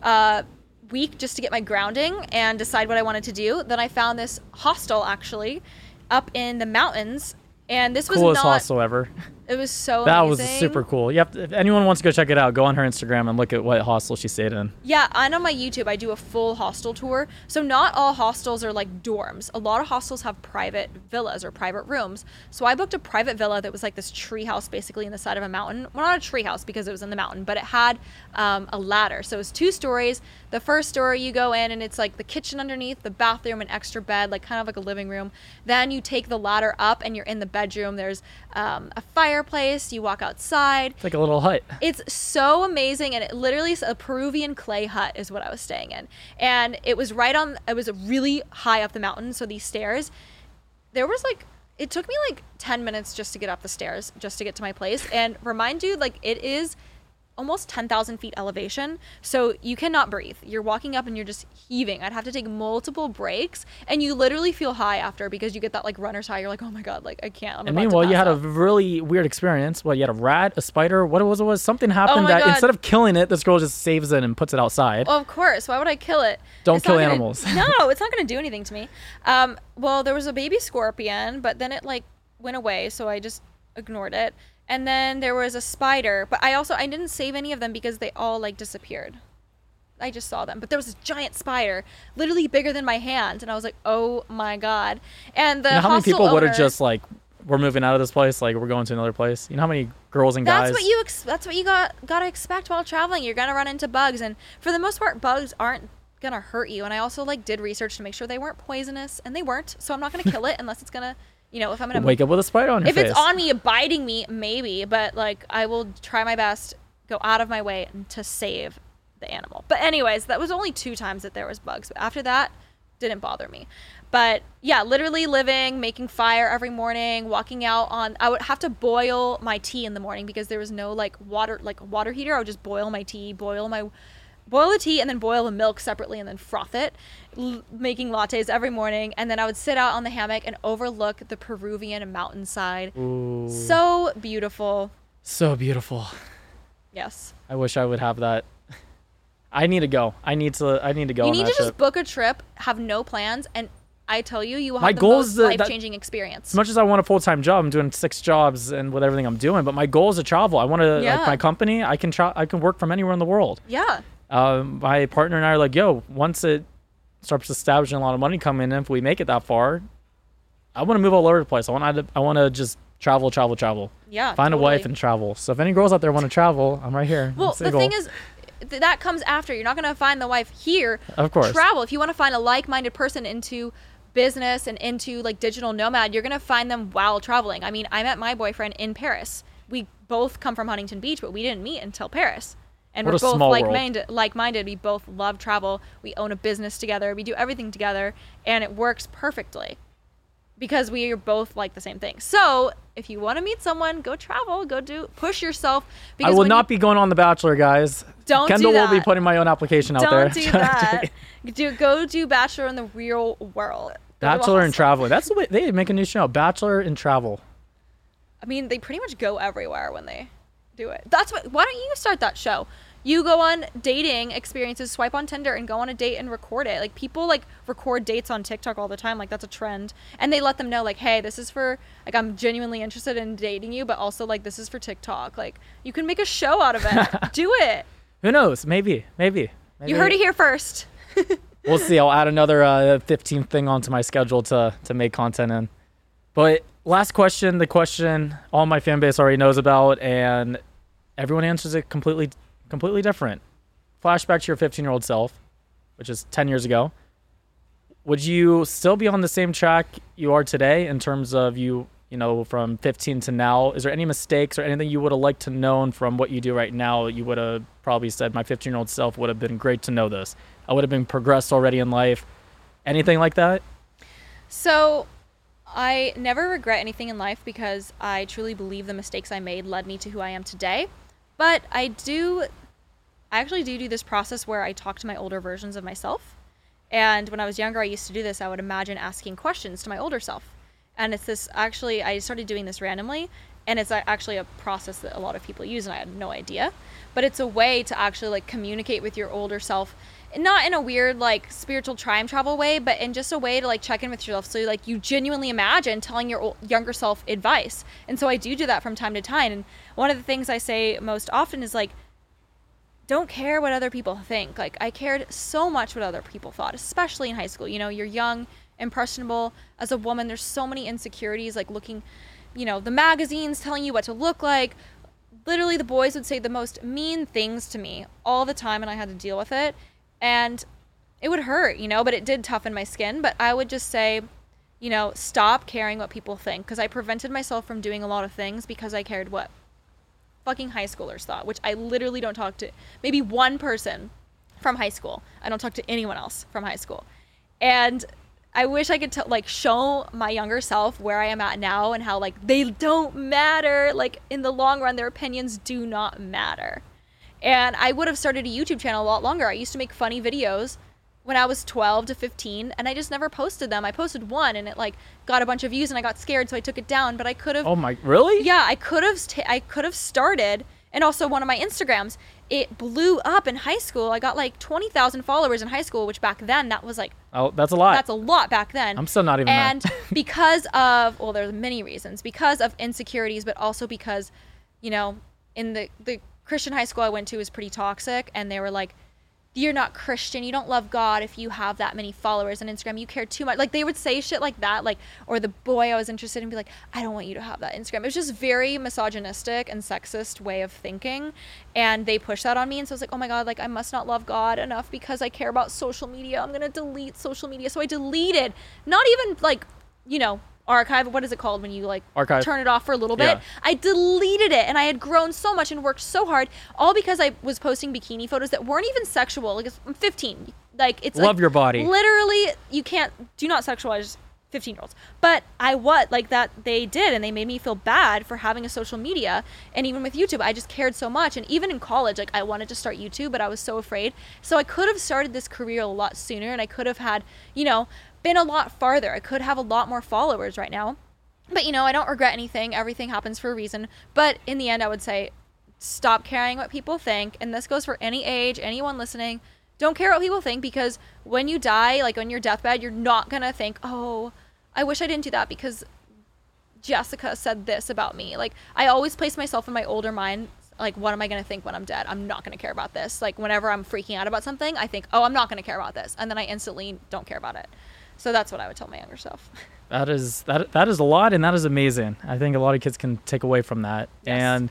week just to get my grounding and decide what I wanted to do. Then I found this hostel actually up in the mountains, and this was coolest hostel ever. It was so that amazing. was super cool. If anyone wants to go check it out, go on her Instagram and look at what hostel she stayed in. Yeah, and on my YouTube, I do a full hostel tour. So not all hostels are like dorms. A lot of hostels have private villas or private rooms. So I booked a private villa that was like this tree house basically in the side of a mountain. Well, not a tree house because it was in the mountain, but it had a ladder. So it was 2 stories. The first story you go in and it's like the kitchen underneath, the bathroom, an extra bed, like kind of like a living room. Then you take the ladder up and you're in the bedroom. There's a fireplace. You walk outside. It's like a little hut. It's so amazing, and it literally is a Peruvian clay hut is what I was staying in. And it was it was really high up the mountain, so these stairs, it took me like 10 minutes just to get up the stairs, just to get to my place. And remind you, like, it is almost 10,000 feet elevation, so you cannot breathe. You're walking up and you're just heaving. I'd have to take multiple breaks, and you literally feel high after, because you get that like runner's high. You're like, oh my God, like I can't. And meanwhile, you had a really weird experience. Well, you had a rat, a spider. What it was something happened that instead of killing it, this girl just saves it and puts it outside. Well, of course. Why would I kill it? Don't kill animals. No, it's not going to do anything to me. Well, there was a baby scorpion, but then it like went away, so I just ignored it. And then there was a spider, but I didn't save any of them because they all like disappeared. I just saw them, but there was a giant spider, literally bigger than my hand, and I was like, "Oh my God!" And how many people would have just like, "We're moving out of this place, like we're going to another place." You know how many girls and guys? That's what you gotta expect while traveling. You're gonna run into bugs, and for the most part, bugs aren't gonna hurt you. And I also like did research to make sure they weren't poisonous, and they weren't. So I'm not gonna kill it unless it's gonna. If I'm gonna wake up with a spider on your face. If it's on me, biting me, maybe. But like, I will try my best, go out of my way to save the animal. But anyways, that was only 2 times that there was bugs. But after that, didn't bother me. But yeah, literally making fire every morning, walking out on. I would have to boil my tea in the morning because there was no like water heater. I would just boil my tea, boil the tea, and then boil the milk separately and then froth it, making lattes every morning. And then I would sit out on the hammock and overlook the Peruvian mountainside. Ooh. So beautiful. So beautiful. Yes. I wish I would have that. I need to go. I need to go on that trip. You need to just book a trip, have no plans, and I tell you, you will have the most life-changing experience. As much as I want a full-time job, I'm doing 6 jobs and with everything I'm doing, but my goal is to travel. I want to, like my company, I can work from anywhere in the world. Yeah. My partner and I are like, once it starts establishing a lot of money coming in, if we make it that far, I want to move all over the place. I want to just travel. Yeah. Find a wife and travel. So if any girls out there want to travel, I'm right here. Well, the thing is, that comes after. You're not going to find the wife here. Of course. Travel. If you want to find a like-minded person into business and into like digital nomad, you're going to find them while traveling. I mean, I met my boyfriend in Paris. We both come from Huntington Beach, but we didn't meet until Paris. And we're both like-minded. We both love travel. We own a business together. We do everything together, and it works perfectly. because we are both like the same thing. So if you want to meet someone, go travel, push yourself. I will not be going on The Bachelor, guys. Don't Kendall do that. will be putting my own application out there. Don't do that. Go do Bachelor in the real world. Bachelor and traveling. That's the way they make a new show. Bachelor and travel. I mean, they pretty much go everywhere when they do it. Why don't you start that show? You go on dating experiences, swipe on Tinder and go on a date and record it. Like, people like record dates on TikTok all the time. Like, that's a trend. And they let them know, like, hey, this is for, like, I'm genuinely interested in dating you, but also, like, this is for TikTok. Like, you can make a show out of it. Do it. Who knows? Maybe. You heard it here first. We'll see. I'll add another 15th thing onto my schedule to make content in. But last question, the question all my fan base already knows about, and everyone answers it completely different. Flashback to your 15-year-old self, which is 10 years ago. Would you still be on the same track you are today in terms of you know, from 15 to now? Is there any mistakes or anything you would have liked to know from what you do right now? You would have probably said, my 15-year-old self would have been great to know this. I would have been progressed already in life. Anything like that? So I never regret anything in life because I truly believe the mistakes I made led me to who I am today. But I actually do this process where I talk to my older versions of myself. And when I was younger, I used to do this. I would imagine asking questions to my older self. And it's this, actually, I started doing this randomly. And it's actually a process that a lot of people use, and I had no idea. But it's a way to actually, like, communicate with your older self. Not in a weird, like, spiritual time travel way, but in just a way to, like, check in with yourself. So, like, you genuinely imagine telling your younger self advice. And so I do that from time to time. And one of the things I say most often is, like, don't care what other people think. Like, I cared so much what other people thought, especially in high school. You know, you're young, impressionable. As a woman, there's so many insecurities, like looking, you know, the magazines telling you what to look like. Literally, the boys would say the most mean things to me all the time, and I had to deal with it. And it would hurt, you know, but it did toughen my skin. But I would just say, you know, stop caring what people think, because I prevented myself from doing a lot of things because I cared what fucking high schoolers thought, which I literally don't talk to maybe one person from high school. I don't talk to anyone else from high school. And I wish I could like show my younger self where I am at now and how, like, they don't matter. Like, in the long run, their opinions do not matter. And I would have started a YouTube channel a lot longer. I used to make funny videos when I was 12 to 15, and I just never posted them. I posted one, and it, like, got a bunch of views, and I got scared, so I took it down. But I could have... Oh my... Really? Yeah, I could have started, and also one of my Instagrams, it blew up in high school. I got, like, 20,000 followers in high school, which back then, that was, like... Oh, that's a lot. That's a lot back then. I'm still not even And that. because of... Well, there's many reasons. Because of insecurities, but also because, you know, in the Christian high school I went to was pretty toxic, and they were like, you're not Christian, you don't love God if you have that many followers on Instagram, you care too much. Like, they would say shit like that, like, or the boy I was interested in be like, I don't want you to have that Instagram. It was just very misogynistic and sexist way of thinking, and they pushed that on me. And so I was like, oh my God, like, I must not love God enough because I care about social media. I'm gonna delete social media. So I deleted, not even like, you know, archive, what is it called when you, like, archive, turn it off for a little bit? Yeah. I deleted it, and I had grown so much and worked so hard, all because I was posting bikini photos that weren't even sexual. Like, I'm 15. Like, it's love like, your body. Literally, do not sexualize 15-year-olds. But they did, and they made me feel bad for having a social media. And even with YouTube, I just cared so much. And even in college, like, I wanted to start YouTube, but I was so afraid. So I could have started this career a lot sooner, and I could have had, you know, been a lot farther. I could have a lot more followers right now. But, you know, I don't regret anything. Everything happens for a reason. But in the end, I would say, stop caring what people think. And this goes for any age, anyone listening. Don't care what people think, because when you die, like on your deathbed, you're not going to think, oh, I wish I didn't do that because Jessica said this about me. Like, I always place myself in my older mind. Like, what am I going to think when I'm dead? I'm not going to care about this. Like, whenever I'm freaking out about something, I think, oh, I'm not going to care about this. And then I instantly don't care about it. So that's what I would tell my younger self. That is a lot, and that is amazing. I think a lot of kids can take away from that. Yes. And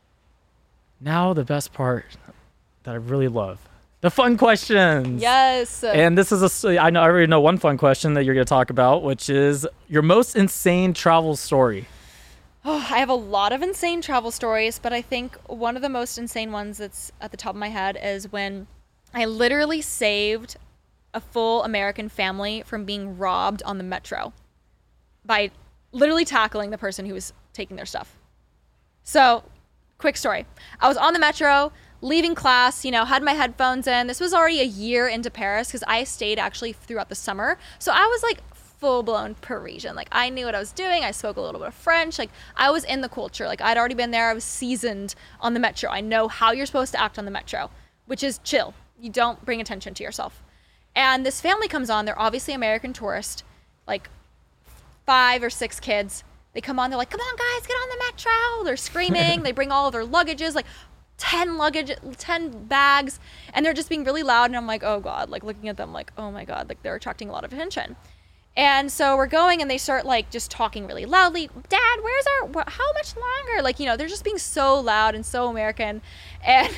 now the best part that I really love, the fun questions. Yes. And this is I already know one fun question that you're going to talk about, which is your most insane travel story. Oh, I have a lot of insane travel stories, but I think one of the most insane ones that's at the top of my head is when I literally saved a full American family from being robbed on the metro. by literally tackling the person who was taking their stuff. So, quick story. I was on the metro, leaving class, had my headphones in. This was already a year into Paris because I stayed actually throughout the summer. So I was like full-blown Parisian. Like, I knew what I was doing. I spoke a little bit of French. Like, I was in the culture. Like, I'd already been there. I was seasoned on the metro. I know how you're supposed to act on the metro, which is chill. You don't bring attention to yourself. And this family comes on. They're obviously American tourist, like 5 or 6 kids. They come on, they're like, come on guys, get on the metro. They're screaming. They bring all of their luggages, like 10 bags, and they're just being really loud. And I'm like, oh God, like looking at them like, oh my God, like they're attracting a lot of attention. And so we're going and they start like just talking really loudly. Dad, how much longer? Like, they're just being so loud and so American. And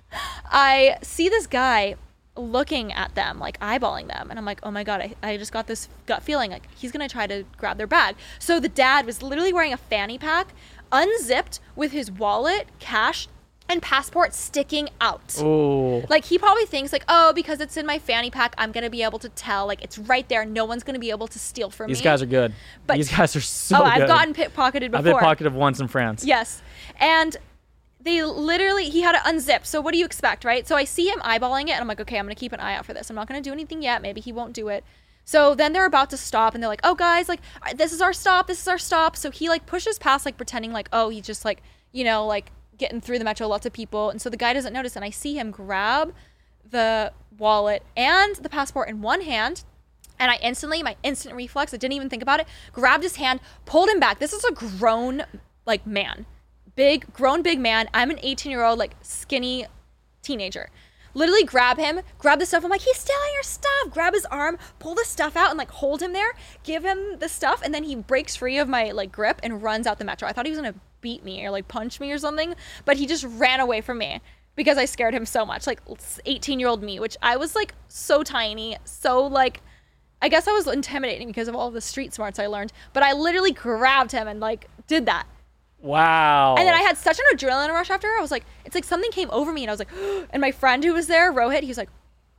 I see this guy looking at them, like eyeballing them, and I'm like, oh my God, I just got this gut feeling like he's gonna try to grab their bag. So the dad was literally wearing a fanny pack, unzipped, with his wallet, cash, and passport sticking out. Oh. Like, he probably thinks like, oh, because it's in my fanny pack, I'm gonna be able to tell, like it's right there, no one's gonna be able to steal from me. These guys are good. But these guys are so good. I've gotten pickpocketed before. I've been pocketed once in France. Yes. And he had to unzip. So what do you expect, right? So I see him eyeballing it, and I'm like, okay, I'm going to keep an eye out for this. I'm not going to do anything yet. Maybe he won't do it. So then they're about to stop, and they're like, oh, guys, like, this is our stop. This is our stop. So he, like, pushes past, like, pretending like, oh, he's just, like, like, getting through the metro, lots of people. And so the guy doesn't notice, and I see him grab the wallet and the passport in one hand, and my instant reflex, I didn't even think about it, grabbed his hand, pulled him back. This is a grown, like, man. Grown big man. I'm an 18-year-old, like, skinny teenager. Literally grab him, grab the stuff. I'm like, he's stealing your stuff. Grab his arm, pull the stuff out, and like hold him there, give him the stuff, and then he breaks free of my like grip and runs out the metro. I thought he was gonna beat me or like punch me or something, but he just ran away from me because I scared him so much. Like 18-year-old me, which I was like so tiny, so like, I guess I was intimidating because of all the street smarts I learned, but I literally grabbed him and like did that. Wow. And then I had such an adrenaline rush after. I was like, it's like something came over me, and I was like, and my friend who was there, Rohit, he's like,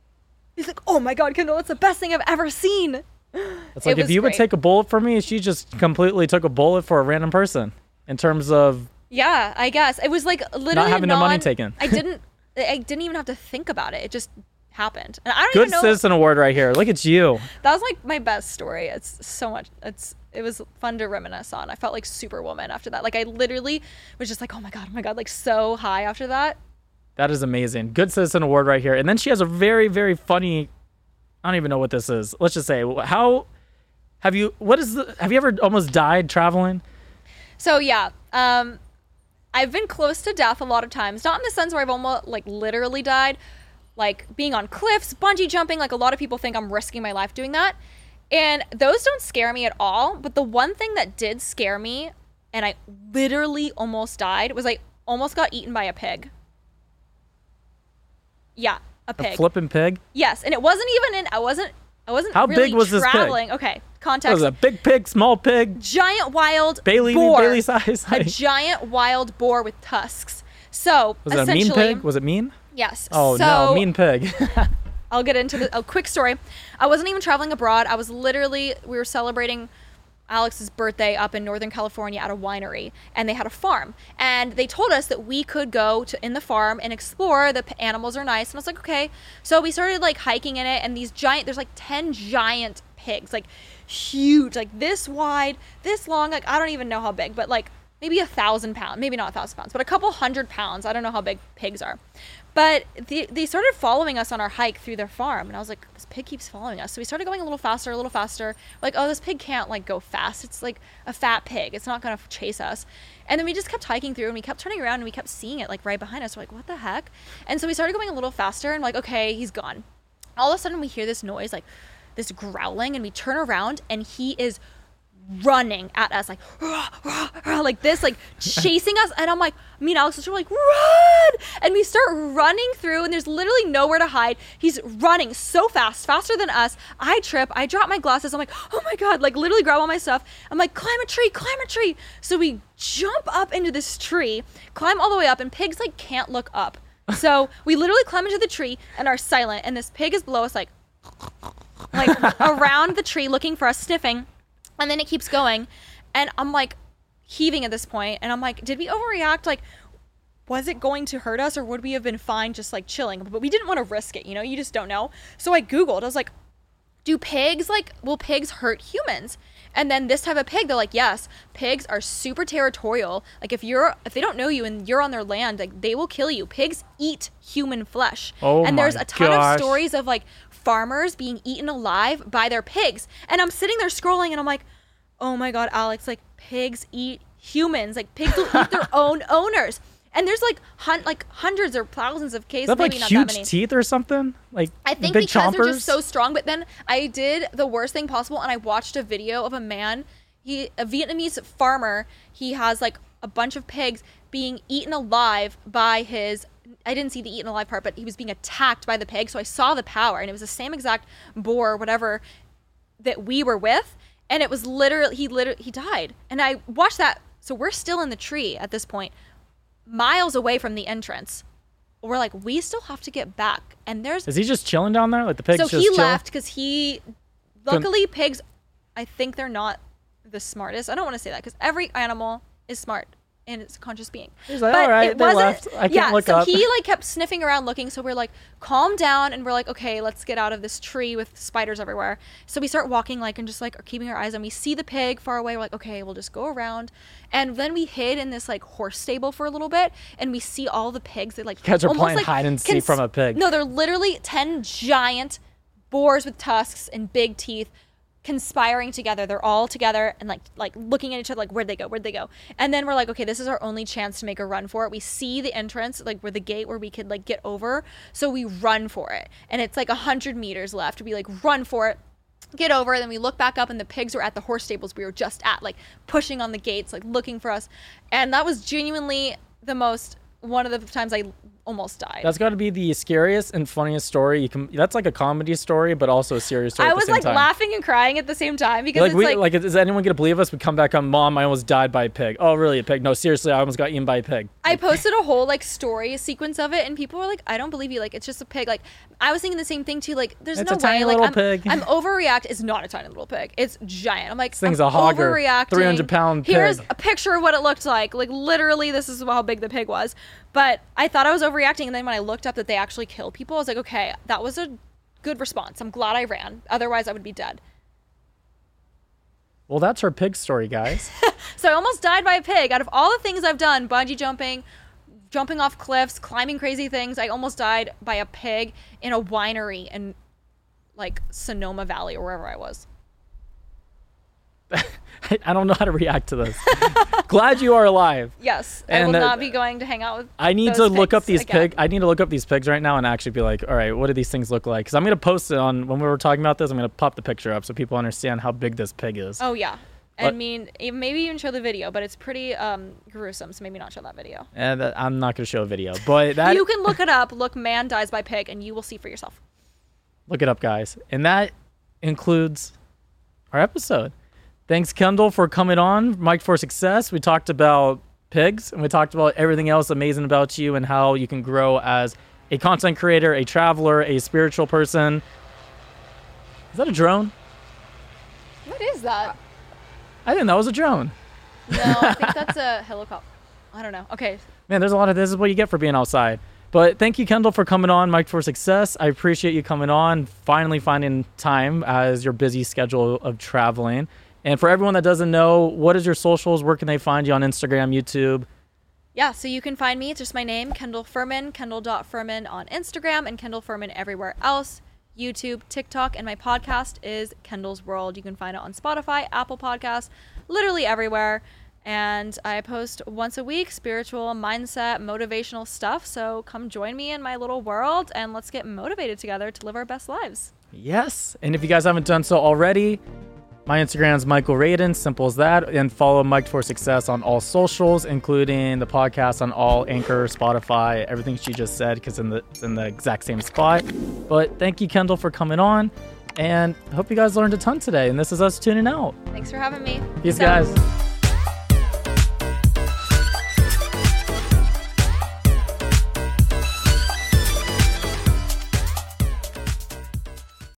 oh my God, Kendall, it's the best thing I've ever seen. It's like, if you would take a bullet for me, she just completely took a bullet for a random person in terms of. Yeah, I guess. It was like literally not having the money taken. I didn't even have to think about it. It just happened. And I don't Good even know. citizen award right here. Look at you. That was like my best story. It's so much. It was fun to reminisce on. I felt like Superwoman after that. Like I literally was just like, oh my God, like so high after that. That is amazing. Good citizen award right here. And then she has a very, very funny, I don't even know what this is. Let's just say, have you ever almost died traveling? So yeah, I've been close to death a lot of times. Not in the sense where I've almost like literally died, like being on cliffs, bungee jumping. Like a lot of people think I'm risking my life doing that. And those don't scare me at all. But the one thing that did scare me, and I literally almost died, was I almost got eaten by a pig. Yeah, a pig. A flipping pig? Yes, and it wasn't even I wasn't How really big was traveling. This pig? Okay, context. Was it a big pig, small pig? Giant wild Bailey boar. size? A giant wild boar with tusks. So was it a mean pig? Was it mean? Yes. Oh no, mean pig. I'll get into a quick story. I wasn't even traveling abroad. We were celebrating Alex's birthday up in Northern California at a winery, and they had a farm, and they told us that we could go in the farm and explore. The animals are nice, and I was like, okay. So we started like hiking in it, and there's like 10 giant pigs, like huge, like this wide, this long, like I don't even know how big, but like maybe 1,000 pounds, maybe not 1,000 pounds, but a couple 100 pounds. I don't know how big pigs are. But they started following us on our hike through their farm. And I was like, this pig keeps following us. So we started going a little faster. Like, oh, this pig can't like go fast. It's like a fat pig. It's not going to chase us. And then we just kept hiking through, and we kept turning around, and we kept seeing it like right behind us. We're like, what the heck? And so we started going a little faster, and like, okay, he's gone. All of a sudden we hear this noise, like this growling, and we turn around, and he is running at us like rah, rah, rah, like this, like chasing us. And I'm like, me and Alex are like, run, and we start running through, and there's literally nowhere to hide. He's running so fast, faster than us. I trip, I drop my glasses. I'm like, oh my God, like literally grab all my stuff. I'm like, climb a tree. So we jump up into this tree, climb all the way up, and pigs like can't look up. So we literally climb into the tree and are silent, and this pig is below us like around the tree looking for us, sniffing. And then it keeps going. And I'm like heaving at this point. And I'm like, did we overreact? Like, was it going to hurt us, or would we have been fine just like chilling? But we didn't want to risk it, you know, you just don't know. So I Googled, I was like, will pigs hurt humans? And then this type of pig, they're like, yes, pigs are super territorial. Like if they don't know you and you're on their land, like they will kill you. Pigs eat human flesh. And there's a ton of stories of like farmers being eaten alive by their pigs. And I'm sitting there scrolling and I'm like, oh my God, Alex, like pigs eat humans. Like pigs will eat their own owners. And there's like hundreds or thousands of cases. They have like maybe not huge that many. teeth or something. Like I think big because chompers. they're just so strong. But then I did the worst thing possible, and I watched a video of a man, a Vietnamese farmer. He has like a bunch of pigs being eaten alive by his. I didn't see the eaten alive part, but he was being attacked by the pig. So I saw the power, and it was the same exact boar or whatever that we were with, and it was he died. And I watched that. So we're still in the tree at this point, miles away from the entrance. We're like, we still have to get back. And is he just chilling down there? Like the pigs so he left because luckily pigs, I think they're not the smartest. I don't want to say that because every animal is smart and it's a conscious being. He's like, all right, they left. I can't look up. So he like kept sniffing around looking. So we're like, calm down. And we're like, okay, let's get out of this tree with spiders everywhere. So we start walking like, and just like are keeping our eyes on. We see the pig far away. We're like, okay, we'll just go around. And then we hid in this like horse stable for a little bit. And we see all the pigs. They like, you guys are playing hide and seek from a pig. No, they're literally 10 giant boars with tusks and big teeth conspiring together. They're all together and like looking at each other like, where'd they go? And then we're like, okay, this is our only chance to make a run for it. We see the entrance, like where the gate where we could like get over, so we run for it. And it's like 100 meters left. We like run for it, get over, and then we look back up and the pigs were at the horse stables we were just at, like pushing on the gates, like looking for us. And that was genuinely one of the times I almost died. That's got to be the scariest and funniest story. That's like a comedy story, but also a serious story. I was like laughing and crying at the same time because is anyone gonna believe us? We come back on, Mom, I almost died by a pig. Oh, really? A pig? No, seriously, I almost got eaten by a pig. I posted a whole like story sequence of it, and people were like, "I don't believe you. Like, it's just a pig." Like, I was thinking the same thing too. Like, there's no way. Tiny little pig. I'm overreact. It's not a tiny little pig. It's giant. I'm like, this thing's a hogger. Overreacting. 300-pound pig. Here's a picture of what it looked like. Like, literally, this is how big the pig was. But I thought I was overreacting, and then when I looked up that they actually kill people, I was like, okay, that was a good response. I'm glad I ran. Otherwise, I would be dead. Well, that's our pig story, guys. So I almost died by a pig. Out of all the things I've done, bungee jumping, jumping off cliffs, climbing crazy things, I almost died by a pig in a winery in like Sonoma Valley or wherever I was. I don't know how to react to this. Glad you are alive. Yes, I will not be going to hang out with. I need to look up these pigs. I need to look up these pigs right now and actually be like, all right, what do these things look like? Because I'm gonna post it on when we were talking about this. I'm gonna pop the picture up so people understand how big this pig is. Oh yeah, I mean, maybe even show the video, but it's pretty gruesome, so maybe not show that video. And I'm not gonna show a video, but that you can look it up. Look, man dies by pig, and you will see for yourself. Look it up, guys, and that includes our episode. Thanks, Kendall, for coming on Mic'd for Success. We talked about pigs, and we talked about everything else amazing about you and how you can grow as a content creator, a traveler, a spiritual person. Is that a drone? What is that? I didn't know it was a drone. No, I think that's a helicopter. I don't know. Okay. Man, there's a lot of this is what you get for being outside. But thank you, Kendall, for coming on Mic'd for Success. I appreciate you coming on, finally finding time as your busy schedule of traveling. And for everyone that doesn't know, what is your socials? Where can they find you on Instagram, YouTube? Yeah, so you can find me. It's just my name, Kendall Furman, Kendall.Furman on Instagram, and Kendall Furman everywhere else. YouTube, TikTok, and my podcast is Kendall's World. You can find it on Spotify, Apple Podcasts, literally everywhere. And I post once a week, spiritual, mindset, motivational stuff. So come join me in my little world, and let's get motivated together to live our best lives. Yes. And if you guys haven't done so already, my Instagram is Michael Radin, simple as that. And follow Mic'd for Success on all socials, including the podcast on all Anchor, Spotify, everything she just said, because it's in the exact same spot. But thank you, Kendall, for coming on. And I hope you guys learned a ton today. And this is us tuning out. Thanks for having me. Peace, guys.